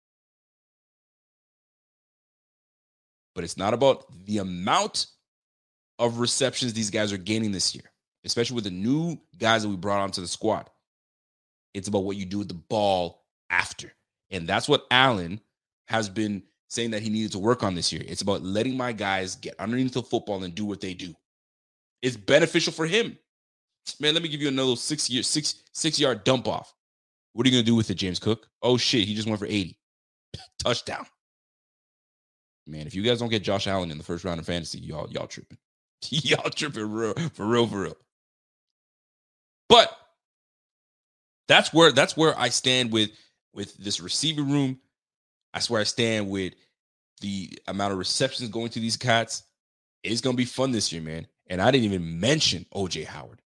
But it's not about the amount of receptions these guys are gaining this year, especially with the new guys that we brought onto the squad. It's about what you do with the ball after. And that's what Allen has been saying that he needed to work on this year. It's about letting my guys get underneath the football and do what they do. It's beneficial for him. Man, let me give you another 6-yard dump off. What are you going to do with it, James Cook? Oh, shit, he just went for 80. Touchdown. Man, if you guys don't get Josh Allen in the first round of fantasy, y'all tripping. Y'all tripping for real. But that's where I stand with this receiver room. That's where I stand with the amount of receptions going to these cats. It's going to be fun this year, man. And I didn't even mention O.J. Howard.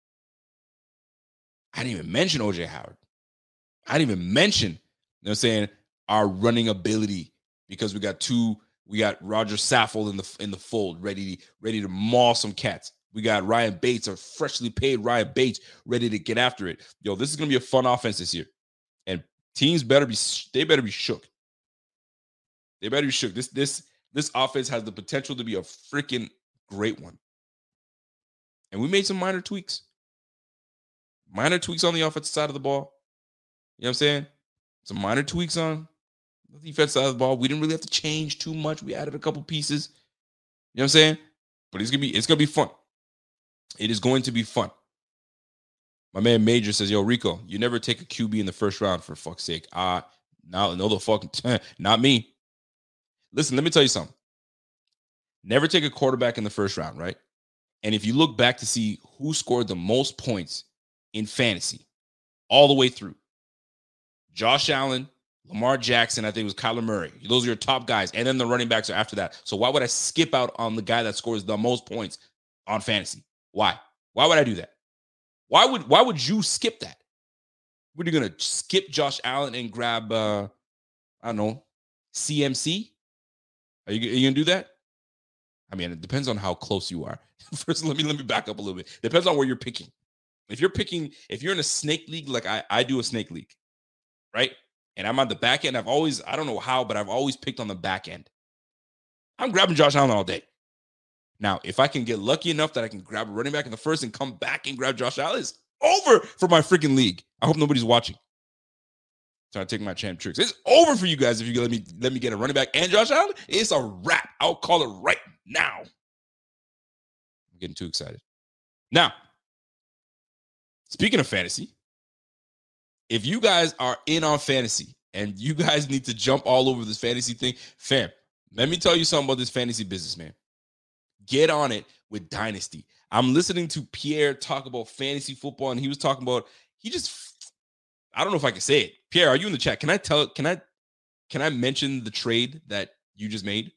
I didn't even mention, you know what I'm saying, our running ability, because we got Roger Saffold in the fold, ready to maul some cats. We got Ryan Bates, a freshly paid Ryan Bates, ready to get after it. Yo, this is gonna be a fun offense this year, and teams better be shook. They better be shook. This offense has the potential to be a freaking great one, and we made some minor tweaks on the offensive side of the ball. You know what I'm saying? Some minor tweaks on the defense side of the ball. We didn't really have to change too much. We added a couple pieces. You know what I'm saying? But it's gonna be fun. It is going to be fun. My man Major says, yo, Rico, you never take a QB in the first round, for fuck's sake. No, the fuck, not me. Listen, let me tell you something. Never take a quarterback in the first round, right? And if you look back to see who scored the most points in fantasy all the way through, Josh Allen, Lamar Jackson, I think it was Kyler Murray. Those are your top guys. And then the running backs are after that. So why would I skip out on the guy that scores the most points on fantasy? Why? Why would I do that? Why would you skip that? What, are you going to skip Josh Allen and grab, I don't know, CMC? Are you going to do that? I mean, it depends on how close you are. First, let me back up a little bit. Depends on where you're picking. If you're in a snake league, like I do a snake league, right? And I'm on the back end. I don't know how, but I've always picked on the back end. I'm grabbing Josh Allen all day. Now, if I can get lucky enough that I can grab a running back in the first and come back and grab Josh Allen, it's over for my freaking league. I hope nobody's watching. Trying to take my champ tricks. It's over for you guys if you let me get a running back and Josh Allen. It's a wrap. I'll call it right now. I'm getting too excited. Now, speaking of fantasy, if you guys are in on fantasy and you guys need to jump all over this fantasy thing, fam, let me tell you something about this fantasy business, man. Get on it with Dynasty. I'm listening to Pierre talk about fantasy football, and he was talking about, I don't know if I can say it. Pierre, are you in the chat? Can I mention the trade that you just made?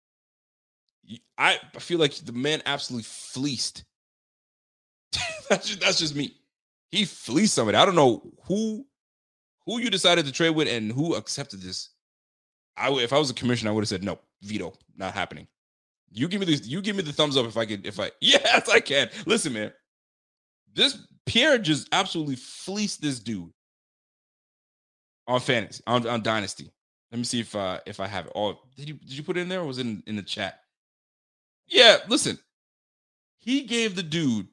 I feel like the man absolutely fleeced. That's just me. He fleeced somebody. I don't know who you decided to trade with and who accepted this. If I was a commissioner, I would have said no, veto, not happening. You give me the thumbs up yes, I can. Listen, man. This Pierre just absolutely fleeced this dude on fantasy, on Dynasty. Let me see if I have it. Oh, did you put it in there or was it in the chat? Yeah, listen. He gave the dude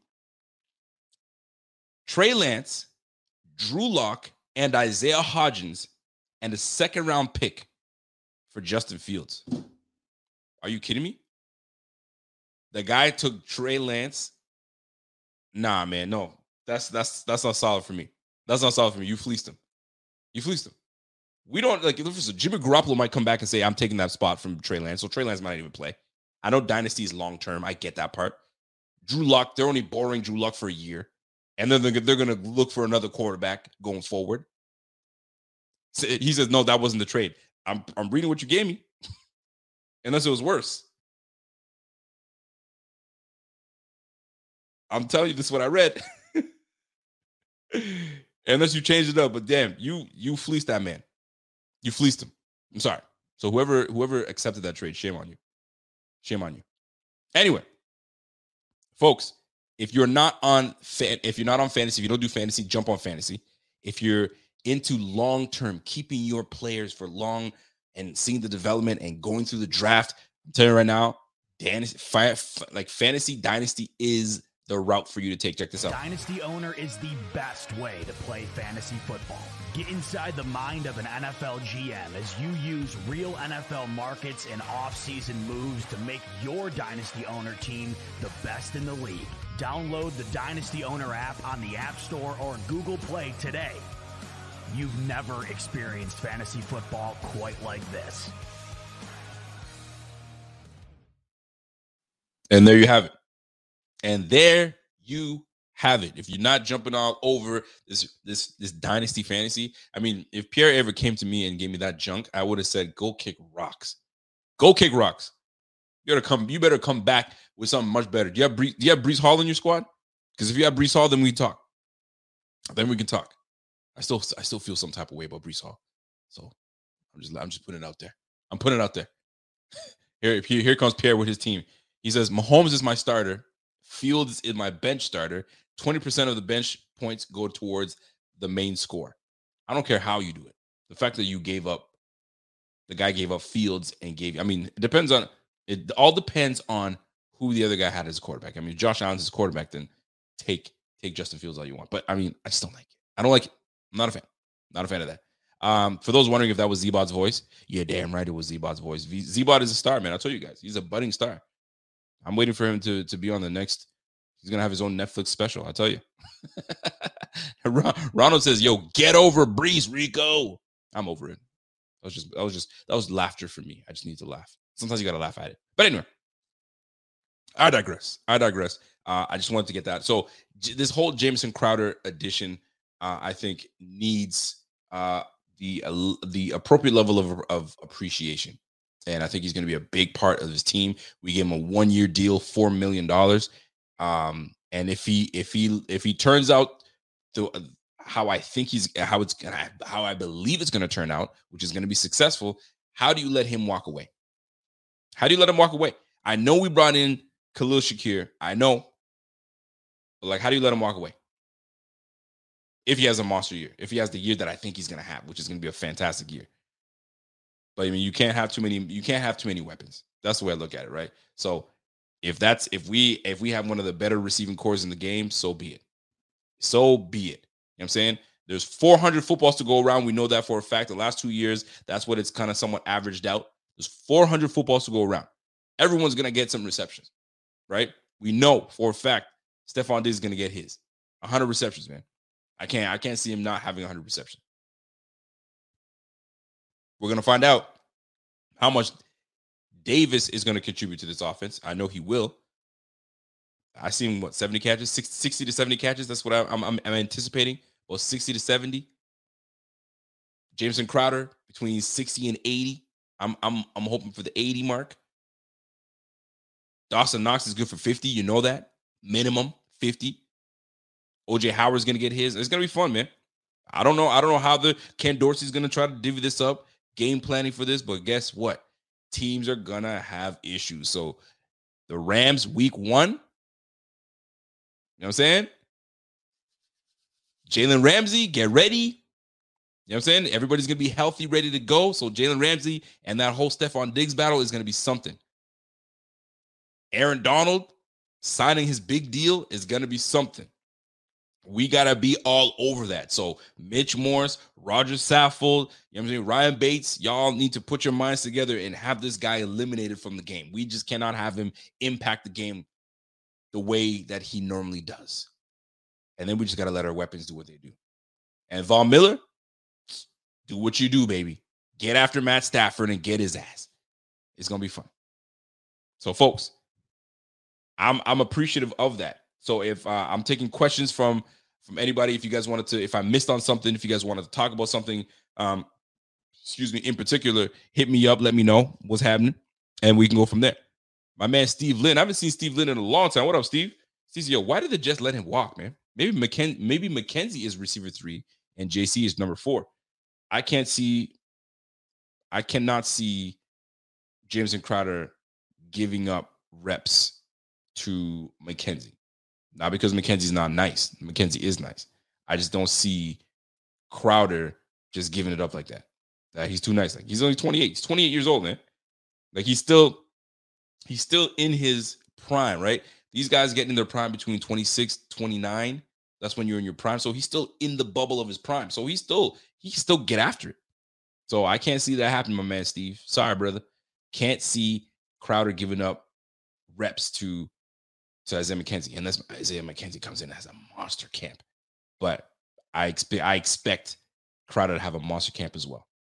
Trey Lance, Drew Lock, and Isaiah Hodgins, and a second-round pick for Justin Fields. Are you kidding me? The guy took Trey Lance. Nah, man, no. That's not solid for me. That's not solid for me. You fleeced him. We don't, like, Jimmy Garoppolo might come back and say, I'm taking that spot from Trey Lance. So Trey Lance might not even play. I know Dynasty is long-term. I get that part. Drew Lock, they're only borrowing Drew Lock for a year. And then they're going to look for another quarterback going forward. So he says, no, that wasn't the trade. I'm reading what you gave me. Unless it was worse. I'm telling you, this is what I read. Unless you changed it up. But damn, you fleeced that man. You fleeced him. I'm sorry. So whoever accepted that trade, shame on you. Shame on you. Anyway, folks, if you're not on fantasy, if you don't do fantasy, jump on fantasy. If you're into long-term, keeping your players for long and seeing the development and going through the draft, I'm telling you right now, fantasy dynasty is the route for you to take. Check this out. Dynasty Owner is the best way to play fantasy football. Get inside the mind of an NFL GM as you use real NFL markets and off-season moves to make your Dynasty Owner team the best in the league. Download the Dynasty Owner app on the App Store or Google Play today. You've never experienced fantasy football quite like this. And there you have it. And there you have it. If you're not jumping all over this dynasty fantasy, I mean, if Pierre ever came to me and gave me that junk, I would have said, go kick rocks. Go kick rocks. You better come back with something much better. Do you have Breece Hall in your squad? Because if you have Breece Hall, then we talk. Then we can talk. I still feel some type of way about Breece Hall. So I'm just putting it out there. I'm putting it out there. Here comes Pierre with his team. He says, Mahomes is my starter. Fields is my bench starter. 20% of the bench points go towards the main score. I don't care how you do it. The fact that the guy gave up Fields and it all depends on who the other guy had as a quarterback. I mean, Josh Allen's his quarterback, then take Justin Fields all you want. But I mean, I just don't like it. I don't like it. I'm not a fan. Not a fan of that. For those wondering if that was Z-Bod's voice, yeah, damn right it was Z-Bod's voice. Z-Bod is a star, man. I told you guys. He's a budding star. I'm waiting for him to be on the next. He's going to have his own Netflix special. I tell you. Ronald says, yo, get over Breece, Rico. I'm over it. That was laughter for me. I just need to laugh. Sometimes you got to laugh at it. But anyway, I digress. I just wanted to get that. So this whole Jamison Crowder edition, I think needs the appropriate level of appreciation. And I think he's going to be a big part of his team. We gave him a 1-year deal, $4 million. And if he turns out to how I think how I believe it's going to turn out, which is going to be successful, how do you let him walk away? How do you let him walk away? I know we brought in Khalil Shakir. I know. But how do you let him walk away? If he has a monster year, if he has the year that I think he's going to have, which is going to be a fantastic year. But I mean, you can't have too many weapons. That's the way I look at it, right? So if we have one of the better receiving cores in the game, so be it. So be it. You know what I'm saying? There's 400 footballs to go around. We know that for a fact. The last 2 years, that's what it's kind of somewhat averaged out. There's 400 footballs to go around. Everyone's going to get some receptions, right? We know for a fact Stephon Diggs is going to get his 100 receptions, man. I can't see him not having 100 receptions. We're going to find out how much Davis is going to contribute to this offense. I know he will. I see him, 70 catches, 60 to 70 catches. That's what I'm anticipating. Well, 60 to 70. Jamison Crowder between 60 and 80. I'm hoping for the 80 mark. Dawson Knox is good for 50. You know that. Minimum 50. OJ Howard's going to get his. It's going to be fun, man. I don't know how Ken Dorsey's going to try to divvy this up. Game planning for this, but guess what? Teams are going to have issues. So the Rams week 1, you know what I'm saying? Jalen Ramsey, get ready. You know what I'm saying? Everybody's going to be healthy, ready to go. So Jalen Ramsey and that whole Stephon Diggs battle is going to be something. Aaron Donald signing his big deal is going to be something. We got to be all over that. So Mitch Morse, Roger Saffold, you know what I'm saying? Ryan Bates, y'all need to put your minds together and have this guy eliminated from the game. We just cannot have him impact the game the way that he normally does. And then we just got to let our weapons do what they do. And Von Miller, do what you do, baby. Get after Matt Stafford and get his ass. It's going to be fun. So, folks, I'm appreciative of that. So if I'm taking questions from anybody, if you guys wanted to, if I missed on something, if you guys wanted to talk about something, in particular, hit me up, let me know what's happening, and we can go from there. My man Steve Lynn, I haven't seen Steve Lynn in a long time. What up, Steve? Steve, yo, why did the Jets let him walk, man? Maybe McKenzie is receiver 3 and JC is number 4. I cannot see Jameson Crowder giving up reps to McKenzie. Not because McKenzie's not nice. McKenzie is nice. I just don't see Crowder just giving it up like that. He's too nice. Like, he's only 28. He's 28 years old, man. Like, he's still in his prime, right? These guys getting in their prime between 26, 29. That's when you're in your prime. So he's still in the bubble of his prime. So he can still get after it. So I can't see that happen, my man Steve. Sorry, brother. Can't see Crowder giving up reps to Isaiah McKenzie, unless Isaiah McKenzie comes in as a monster camp. But I expect Crowder to have a monster camp as well.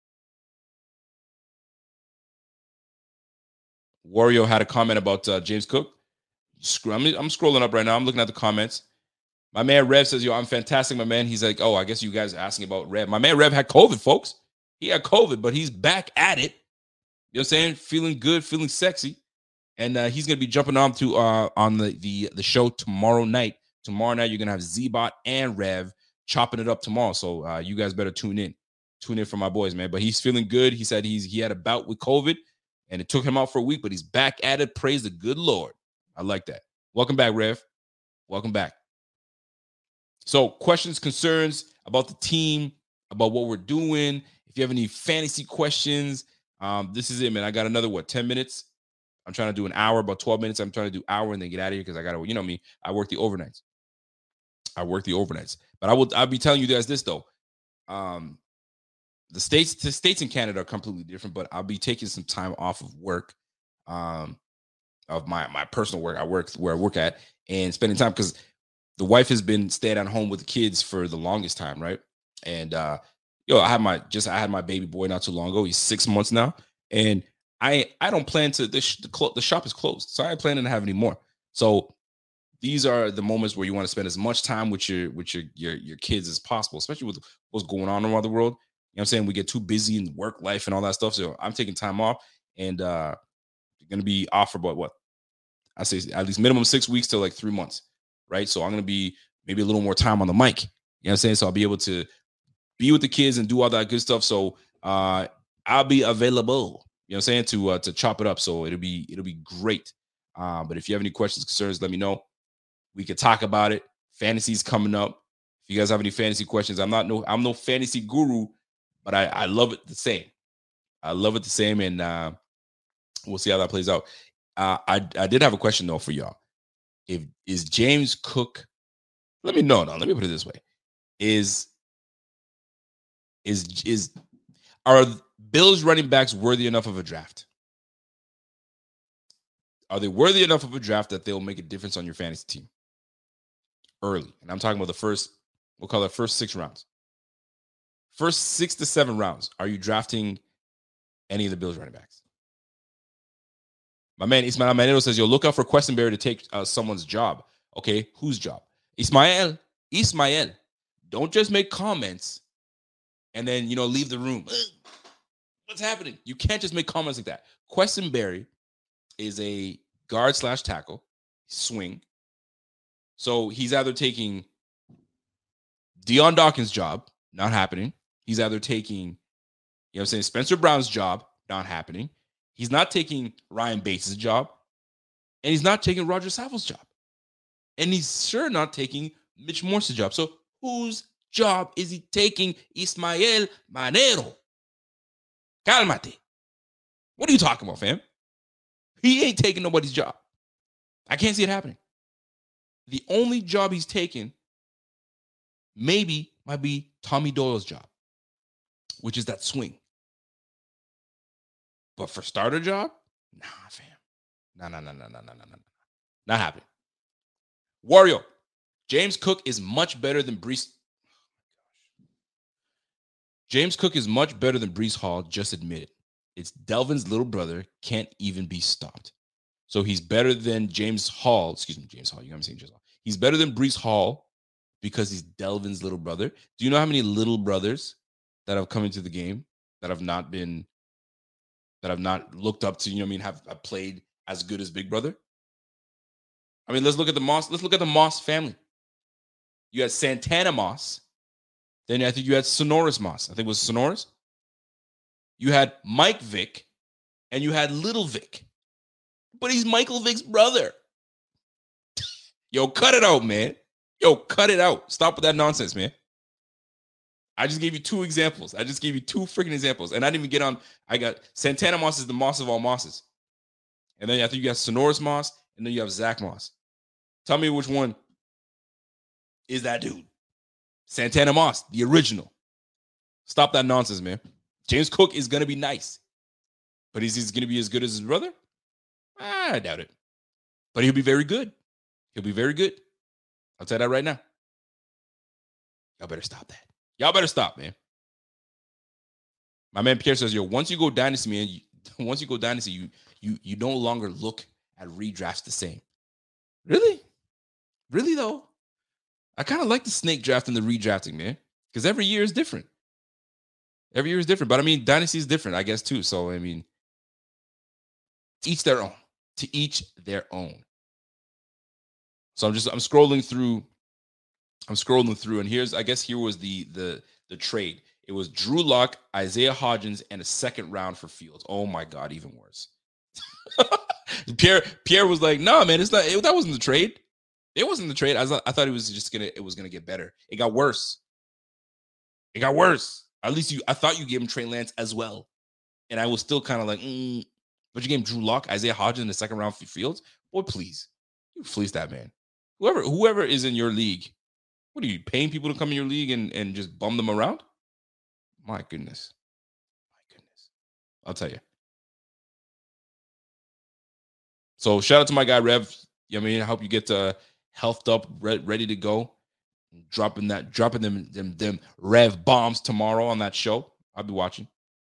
Wario had a comment about James Cook. I'm scrolling up right now. I'm looking at the comments. My man Rev says, yo, I'm fantastic, my man. He's like, oh, I guess you guys are asking about Rev. My man Rev had COVID, folks. He had COVID, but he's back at it. You know what I'm saying? Feeling good, feeling sexy. And he's going to be jumping on to on the show tomorrow night. Tomorrow night, you're going to have Z-Bot and Rev chopping it up tomorrow. So you guys better tune in. Tune in for my boys, man. But he's feeling good. He said he had a bout with COVID, and it took him out for a week, but he's back at it. Praise the good Lord. I like that. Welcome back, Rev. Welcome back. So questions, concerns about the team, about what we're doing. If you have any fantasy questions, this is it, man. I got another, 10 minutes? I'm trying to do an hour, about 12 minutes. I'm trying to do an hour and then get out of here because I got to, you know me, I work the overnights. But I'll be telling you guys this, though. The states in Canada are completely different, but I'll be taking some time off of work, of my personal work. I work where I work at and spending time because the wife has been staying at home with the kids for the longest time, right? And I had my baby boy not too long ago. He's 6 months now, and I don't plan to. The shop is closed, so I ain't planning to have any more. So these are the moments where you want to spend as much time with your kids as possible, especially with what's going on around the world. You know what I'm saying? We get too busy in work life and all that stuff. So I'm taking time off, and going to be off for what I say at least minimum 6 weeks to like 3 months, right? So I'm going to be maybe a little more time on the mic. You know what I'm saying? So I'll be able to be with the kids and do all that good stuff. So I'll be available. You know what I'm saying, to chop it up. So it'll be great. But if you have any questions, concerns, let me know. We could talk about it. Fantasy's coming up. If you guys have any fantasy questions, I'm no fantasy guru, but I love it the same. I love it the same, and we'll see how that plays out. I did have a question though for y'all. Is James Cook? Let me know. Now, let me put it this way: are Bills running backs worthy enough of a draft? Are they worthy enough of a draft that they'll make a difference on your fantasy team early? And I'm talking about the first, we'll call it first 6 rounds. First 6 to 7 rounds. Are you drafting any of the Bills running backs? My man Ismael Manero says, yo, look out for Questenberry to take someone's job. Okay, whose job? Ismael, don't just make comments and then, leave the room. What's happening? You can't just make comments like that. Questenberry is a guard/tackle, swing. So he's either taking Deion Dawkins' job, not happening. He's either taking, Spencer Brown's job, not happening. He's not taking Ryan Bates' job. And he's not taking Roger Saffold's job. And he's sure not taking Mitch Morse's job. So whose job is he taking? Ismael Manero. Calmate. What are you talking about, fam? He ain't taking nobody's job. I can't see it happening. The only job he's taking might be Tommy Doyle's job, which is that swing. But for starter job, nah, fam. No. Not happening. Wario, James Cook is much better than Breece. James Cook is much better than Breece Hall, just admit it. It's Delvin's little brother, can't even be stopped. So he's better than James Hall. Excuse me, James Hall. You haven't seen James Hall. He's better than Breece Hall because he's Delvin's little brother. Do you know how many little brothers that have come into the game that have not looked up to, you know what I mean, have played as good as Big Brother? I mean, let's look at the Moss. Let's look at the Moss family. You had Santana Moss. Then I think you had Sonoris Moss. I think it was Sonoris. You had Mike Vick, and you had Little Vic. But he's Michael Vick's brother. Yo, cut it out, man. Yo, cut it out. Stop with that nonsense, man. I just gave you 2 examples. I just gave you 2 freaking examples. And I didn't even get on. I got Santana Moss is the Moss of all Mosses. And then I think you got Sonoris Moss, and then you have Zach Moss. Tell me which one is that dude. Santana Moss, the original. Stop that nonsense, man. James Cook is going to be nice. But is he going to be as good as his brother? I doubt it. But he'll be very good. He'll be very good. I'll tell you that right now. Y'all better stop that. Y'all better stop, man. My man Pierre says, yo, once you go dynasty, man, you no longer look at redrafts the same. Really? Really, though? I kind of like the snake draft and the redrafting, man, because every year is different. Every year is different. But, I mean, dynasty is different, I guess, too. So, I mean, each their own. To each their own. So I'm scrolling through. And here was the trade. It was Drew Lock, Isaiah Hodgins, and a second round for Fields. Oh my God, even worse. Pierre was like, "No, man, that wasn't the trade. It wasn't the trade. I thought it was gonna get better. It got worse. At least I thought you gave him Trey Lance as well, and I was still kind of like, but you gave him Drew Lock, Isaiah Hodgins in the second round for Fields. Boy, please, you fleece that man. Whoever is in your league, what are you paying people to come in your league and just bum them around? My goodness. I'll tell you. So shout out to my guy Rev. I mean, I hope you get healthed up, ready to go. Dropping them Rev bombs tomorrow on that show. I'll be watching.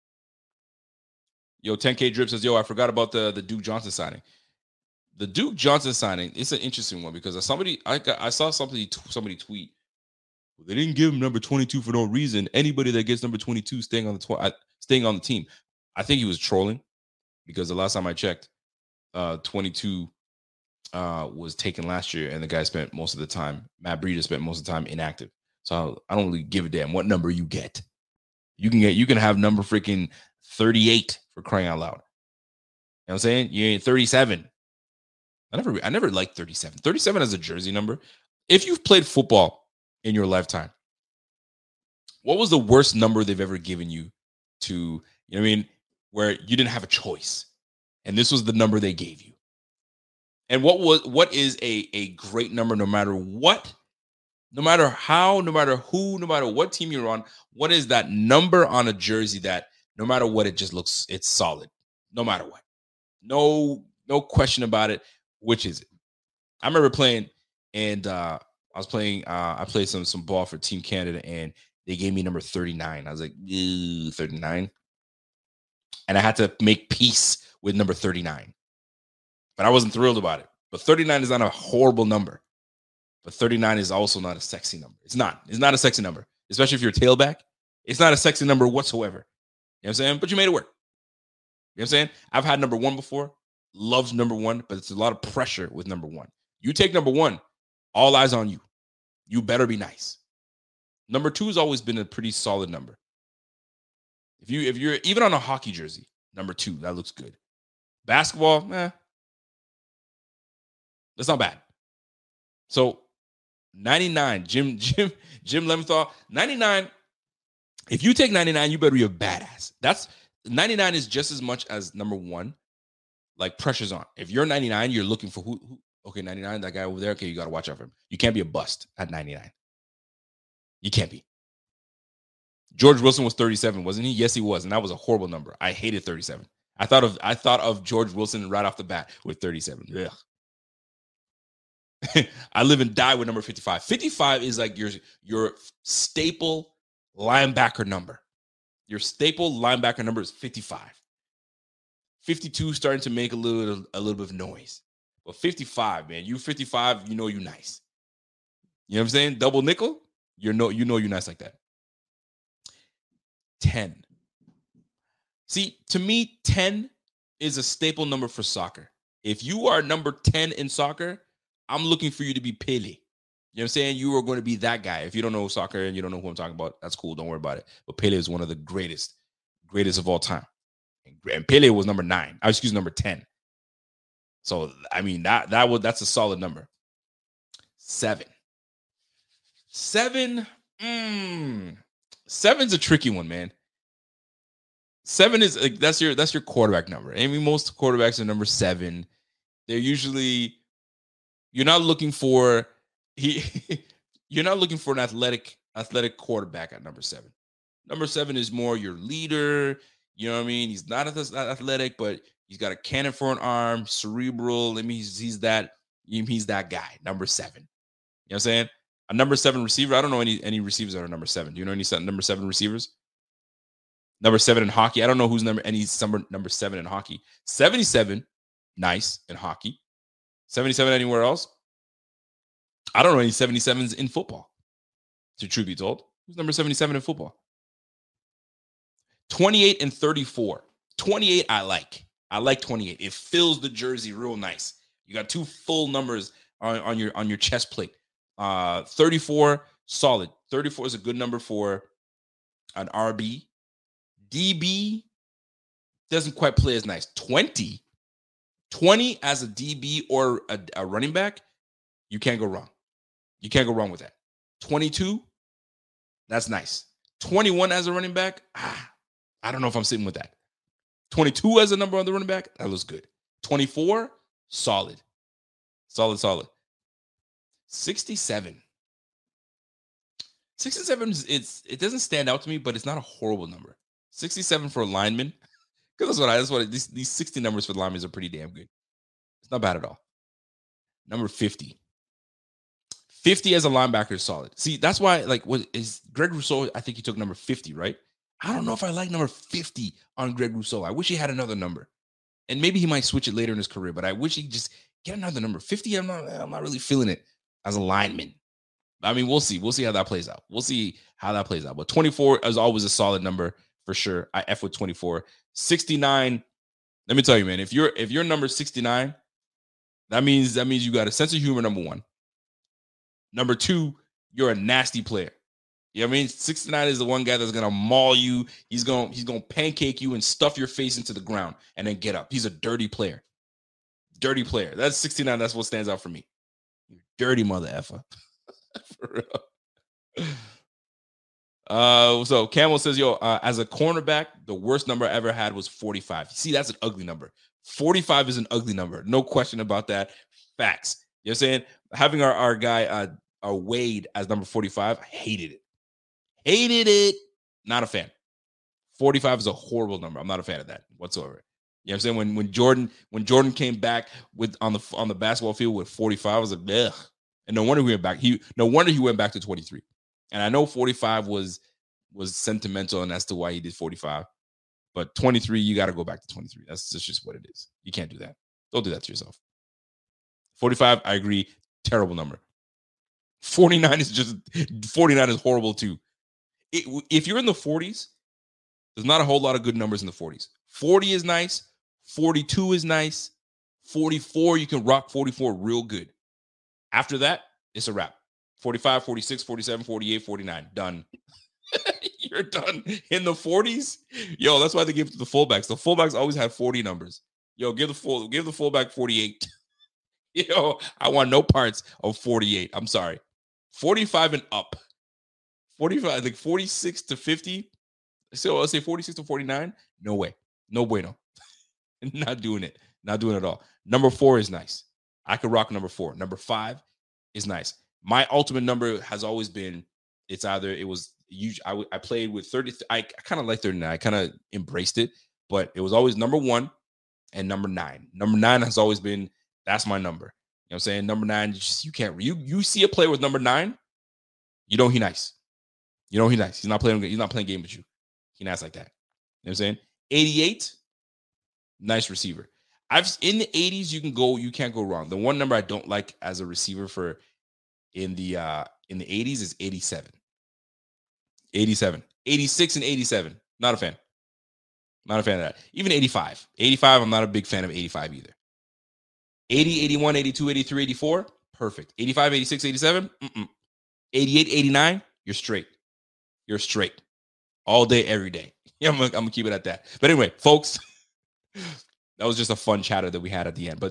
Yo, 10K Drip says, yo, I forgot about the Duke Johnson signing. The Duke Johnson signing, it's an interesting one because I saw somebody tweet. They didn't give him number 22 for no reason. Anybody that gets number 22 staying on the team. I think he was trolling because the last time I checked, 22 was taken last year, and the guy spent most of the time. Matt Breida spent most of the time inactive. So I don't really give a damn what number you get. You can have number freaking 38 for crying out loud. You know what I'm saying? You ain't 37. I never liked 37. 37 as a jersey number. If you've played football in your lifetime, what was the worst number they've ever given you to, you know what I mean, where you didn't have a choice and this was the number they gave you? And what is a great number no matter what, no matter how, no matter who, no matter what team you're on, what is that number on a jersey that no matter what, it just looks, it's solid, no matter what. No question about it. Which is it? I remember playing, and I played some ball for Team Canada, and they gave me number 39. I was like, 39. And I had to make peace with number 39. But I wasn't thrilled about it. But 39 is not a horrible number. But 39 is also not a sexy number. It's not a sexy number. Especially if you're a tailback. It's not a sexy number whatsoever. You know what I'm saying? But you made it work. You know what I'm saying? I've had number 1 before. Loves number 1, but it's a lot of pressure with number 1. You take number 1, all eyes on you. You better be nice. Number 2 has always been a pretty solid number. If you're even on a hockey jersey, number 2, that looks good. Basketball, that's not bad. So 99, Jim Leventhal, 99. If you take 99, you better be a badass. 99 is just as much as number 1. Like pressure's on. If you're 99, you're looking for who? Okay, 99, that guy over there. Okay, you got to watch out for him. You can't be a bust at 99. You can't be. George Wilson was 37, wasn't he? Yes, he was, and that was a horrible number. I hated 37. I thought of George Wilson right off the bat with 37. I live and die with number 55. 55 is like your staple linebacker number. Your staple linebacker number is 55. 52 starting to make a little bit of noise. But 55, man, you 55, you know you nice. You know what I'm saying? Double nickel, you know you're nice like that. 10. See, to me, 10 is a staple number for soccer. If you are number 10 in soccer, I'm looking for you to be Pele. You know what I'm saying? You are going to be that guy. If you don't know soccer and you don't know who I'm talking about, that's cool. Don't worry about it. But Pele is one of the greatest of all time. And Pele was number 9. Number 10. So, I mean, that's a solid number. 7. 7. 7's a tricky one, man. 7 is like that's your quarterback number. I mean, most quarterbacks are number 7. They're usually you're not looking for an athletic quarterback at number 7. Number 7 is more your leader. You know what I mean? He's not athletic, but he's got a cannon for an arm, cerebral. I mean, he's that guy. Number 7. You know what I'm saying? A number 7 receiver. I don't know any receivers that are number 7. Do you know any number 7 receivers? Number 7 in hockey. I don't know who's number 7 in hockey. 77, nice in hockey. 77 anywhere else? I don't know any 77s in football. To truth be told, who's number 77 in football? 28 and 34. 28, I like. I like 28. It fills the jersey real nice. You got 2 full numbers on your chest plate. 34, solid. 34 is a good number for an RB. DB doesn't quite play as nice. 20 as a DB or a running back, you can't go wrong. You can't go wrong with that. 22, that's nice. 21 as a running back, I don't know if I'm sitting with that. 22 as a number on the running back, that looks good. 24, solid. Solid. 67. 67 it doesn't stand out to me, but it's not a horrible number. 67 for a lineman. Because that's what these 60 numbers for linemen are pretty damn good. It's not bad at all. Number 50. 50 as a linebacker is solid. See, that's why, like, what is Greg Rousseau? I think he took number 50, right? I don't know if I like number 50 on Greg Rousseau. I wish he had another number. And maybe he might switch it later in his career, but I wish he'd just get another number. 50, I'm not really feeling it as a lineman. I mean, we'll see. We'll see how that plays out. But 24 is always a solid number for sure. I F with 24. 69. Let me tell you, man, if you're number 69, that means you got a sense of humor, number 1. Number 2, you're a nasty player. You know what I mean? 69 is the one guy that's gonna maul you. He's gonna pancake you and stuff your face into the ground and then get up. He's a dirty player. Dirty player. That's 69. That's what stands out for me. You dirty mother effer. For real. So Camel says, as a cornerback, the worst number I ever had was 45. See, that's an ugly number. 45 is an ugly number. No question about that. Facts. You know what I'm saying? Having our guy Wade as number 45, I hated it. Not a fan. 45 is a horrible number. I'm not a fan of that whatsoever. You know what I'm saying? When Jordan came back on the basketball field with 45, I was like, ugh. And no wonder he went back. No wonder he went back to 23. And I know 45 was sentimental, and that's to why he did 45. But 23, you got to go back to 23. That's just what it is. You can't do that. Don't do that to yourself. 45, I agree. Terrible number. 49 is horrible too. If you're in the 40s, there's not a whole lot of good numbers in the 40s. 40 is nice. 42 is nice. 44, you can rock 44 real good. After that, it's a wrap. 45, 46, 47, 48, 49. Done. You're done. In the 40s? Yo, that's why they give it to the fullbacks. The fullbacks always have 40 numbers. Yo, give the fullback 48. Yo, I want no parts of 48. I'm sorry. 45 and up. 45, like 46 to 50. So I'll say 46 to 49. No way. No bueno. Not doing it. Not doing it at all. Number 4 is nice. I could rock number 4. Number 5 is nice. My ultimate number has always been, I played with 30. I kind of like 39. I kind of embraced it, but it was always number 1 and number 9. Number 9 has always been, that's my number. You know what I'm saying? Number 9, you see a player with number 9, you know he nice. You know he nice. He's not playing game with you. He nice like that. You know what I'm saying? 88, Nice receiver. In the 80s, you can't go wrong. The one number I don't like as a receiver for in the 80s is 87. 87. 86 and 87. Not a fan. Not a fan of that. Even 85. 85, I'm not a big fan of 85 either. 80, 81, 82, 83, 84, perfect. 85, 86, 87, 88, 89, you're straight. You're straight. All day, every day. Yeah, I'm gonna keep it at that. But anyway, folks, that was just a fun chatter that we had at the end. But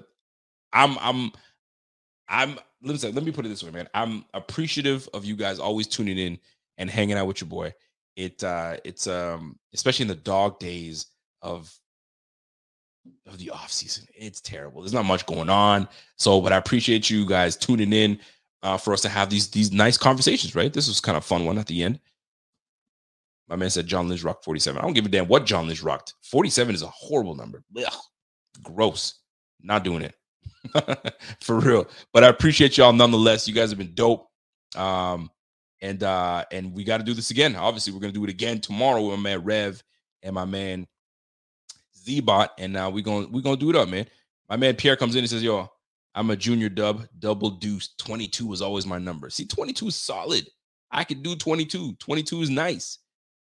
let me put it this way, man. I'm appreciative of you guys always tuning in and hanging out with your boy. It's especially in the dog days of the off season. It's terrible. There's not much going on. So, but I appreciate you guys tuning in for us to have these nice conversations, right? This was kind of a fun one at the end. My man said John Lynch rocked 47. I don't give a damn what John Lynch rocked. 47 is a horrible number. Ugh, gross. Not doing it. For real. But I appreciate y'all nonetheless. You guys have been dope. And we got to do this again. Obviously, we're going to do it again tomorrow with my man Rev and my man Z-Bot. And now we're going to do it up, man. My man Pierre comes in and says, yo, I'm a junior double deuce. 22 is always my number. See, 22 is solid. I could do 22. 22 is nice.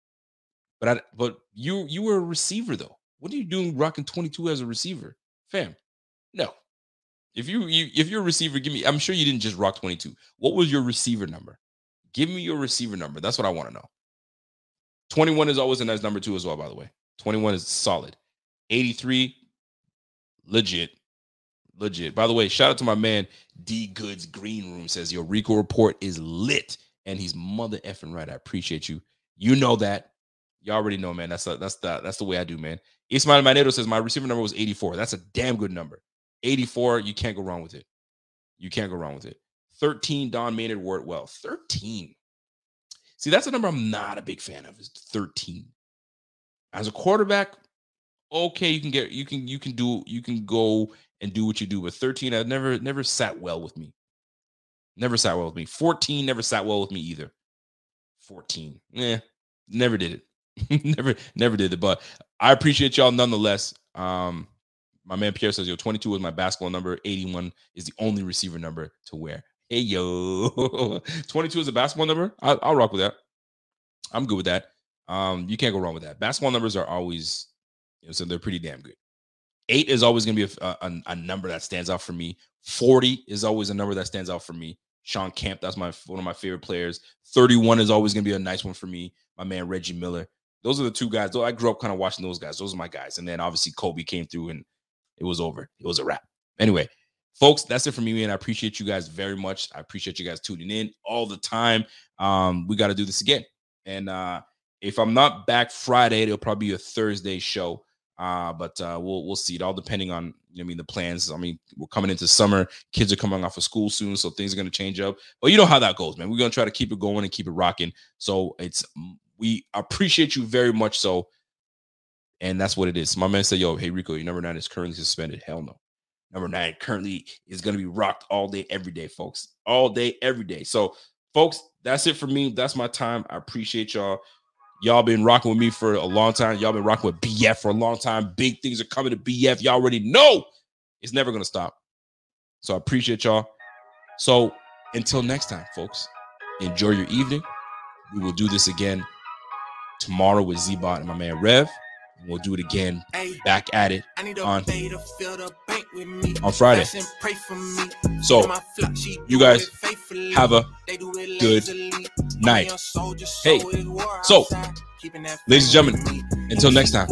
But you were a receiver, though. What are you doing rocking 22 as a receiver? Fam, no. If you're a receiver, I'm sure you didn't just rock 22. What was your receiver number? Give me your receiver number. That's what I want to know. 21 is always a nice number too as well, by the way. 21 is solid. 83, legit. By the way, shout out to my man D Goods Green Room. Says your Rico report is lit. And he's mother effing right. I appreciate you. You know that. You already know, man. That's the way I do, man. Ismael Manero says my receiver number was 84. That's a damn good number. 84, you can't go wrong with it. You can't go wrong with it. 13, Don Maynard Wortwell. 13. See, that's a number I'm not a big fan of, is 13. As a quarterback, okay, you can go and do what you do. But 13, I've never sat well with me. Never sat well with me. 14 never sat well with me either. 14. Never did it. never did it. But I appreciate y'all nonetheless. My man Pierre says, yo, 22 was my basketball number. 81 is the only receiver number to wear. Hey, yo. 22 is a basketball number? I'll rock with that. I'm good with that. You can't go wrong with that. Basketball numbers are always, so they're pretty damn good. 8 is always going to be a number that stands out for me. 40 is always a number that stands out for me. Sean Kemp, that's one of my favorite players. 31 is always going to be a nice one for me. My man Reggie Miller. Those are the two guys. I grew up kind of watching those guys. Those are my guys. And then obviously Kobe came through and it was over. It was a wrap. Anyway, folks, that's it for me, man. I appreciate you guys very much. I appreciate you guys tuning in all the time. We got to do this again. And if I'm not back Friday, it'll probably be a Thursday show. But we'll see. It all depending on the plans. I mean, we're coming into summer. Kids are coming off of school soon, so things are going to change up. But you know how that goes, man. We're going to try to keep it going and keep it rocking. So we appreciate you very much. So, and that's what it is. My man said, yo, hey, Rico, your number 9 is currently suspended. Hell no. Number 9 currently is going to be rocked all day, every day, folks. All day, every day. So, folks, that's it for me. That's my time. I appreciate y'all. Y'all been rocking with me for a long time. Y'all been rocking with BF for a long time. Big things are coming to BF. Y'all already know it's never going to stop. So I appreciate y'all. So until next time, folks, enjoy your evening. We will do this again tomorrow with Z-Bot and my man Rev. And we'll do it again back at it on Friday. So you guys have a good night. Hey, so ladies and gentlemen, until next time,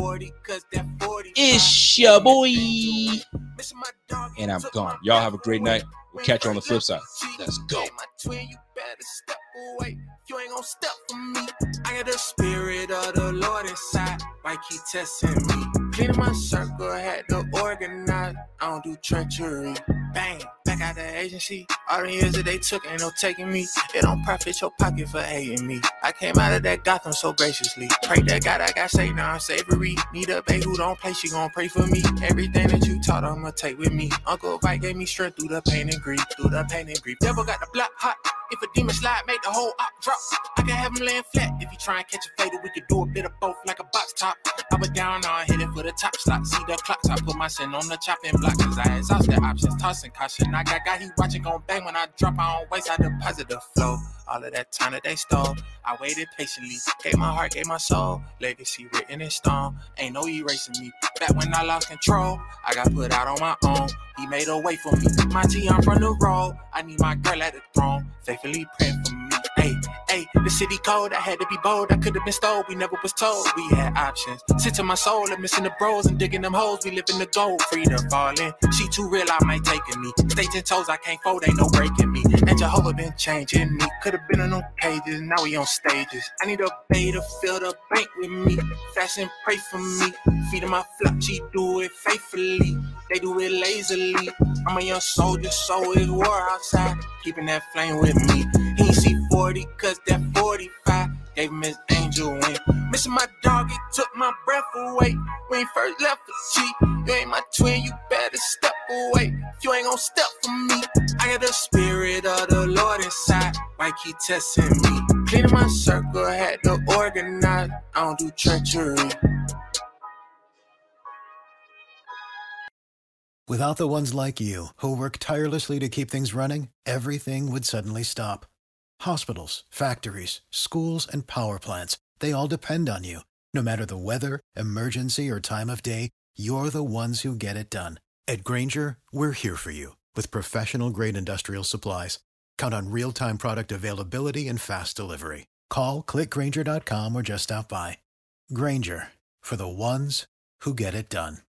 it's your boy, and I'm gone. Y'all have a great night. We'll catch you on the flip side. Let's go. You ain't gonna step for me. I got the spirit of the Lord inside. Why keep testing me? Cleaning my circle, had to organize. I don't do treachery. Bang, back out the agency. All the years that they took ain't no taking me. It don't profit your pocket for hating me. I came out of that Gotham so graciously. Pray that God I got saved, now I'm savory. Need a babe who don't play, she gon' pray for me. Everything that you taught, I'ma take with me. Uncle Vite gave me strength through the pain and grief. Devil got the block hot. If a demon slide, make the whole op drop. I can have him laying flat. If you try and catch a fatal, we could do a bit of both like a box top. I was down on hit it for the top slot. See the clocks, I put my sin on the chopping block. Cause I exhausted options, tossing caution. I got he watching gon' bang when I drop. I don't waste, I deposit the flow. All of that time that they stole, I waited patiently. Gave my heart, gave my soul. Legacy written in stone. Ain't no erasing me. Back when I lost control, I got put out on my own. He made a way for me. My G, I'm from the road. I need my girl at the throne. Faithfully praying for me. Hey, the city code, I had to be bold. I could have been stole, we never was told. We had options. Sit to my soul, I'm missing the bros and digging them holes. We live in the gold, free to fall in. She too real, I might take it me. Stay 10 toes, I can't fold, ain't no breaking me. And Jehovah been changing me. Could have been on no pages, now we on stages. I need a bay to fill the bank with me. Fast and pray for me. Feeding my flock, she do it faithfully. They do it lazily. I'm a young soldier, so it's war outside. Keeping that flame with me. He ain't see 40, cause that 45 gave him his angel wing. Missing my dog, it took my breath away. When he first left the cheat, you ain't my twin, you better step away. If you ain't gon' step for me, I got the spirit of the Lord inside. Why keep testing me? Cleaning my circle, had to organize. I don't do treachery. Without the ones like you, who work tirelessly to keep things running, everything would suddenly stop. Hospitals, factories, schools, and power plants, they all depend on you. No matter the weather, emergency, or time of day, you're the ones who get it done. At Grainger, we're here for you with professional-grade industrial supplies. Count on real-time product availability and fast delivery. Call, click Grainger.com, or just stop by. Grainger, for the ones who get it done.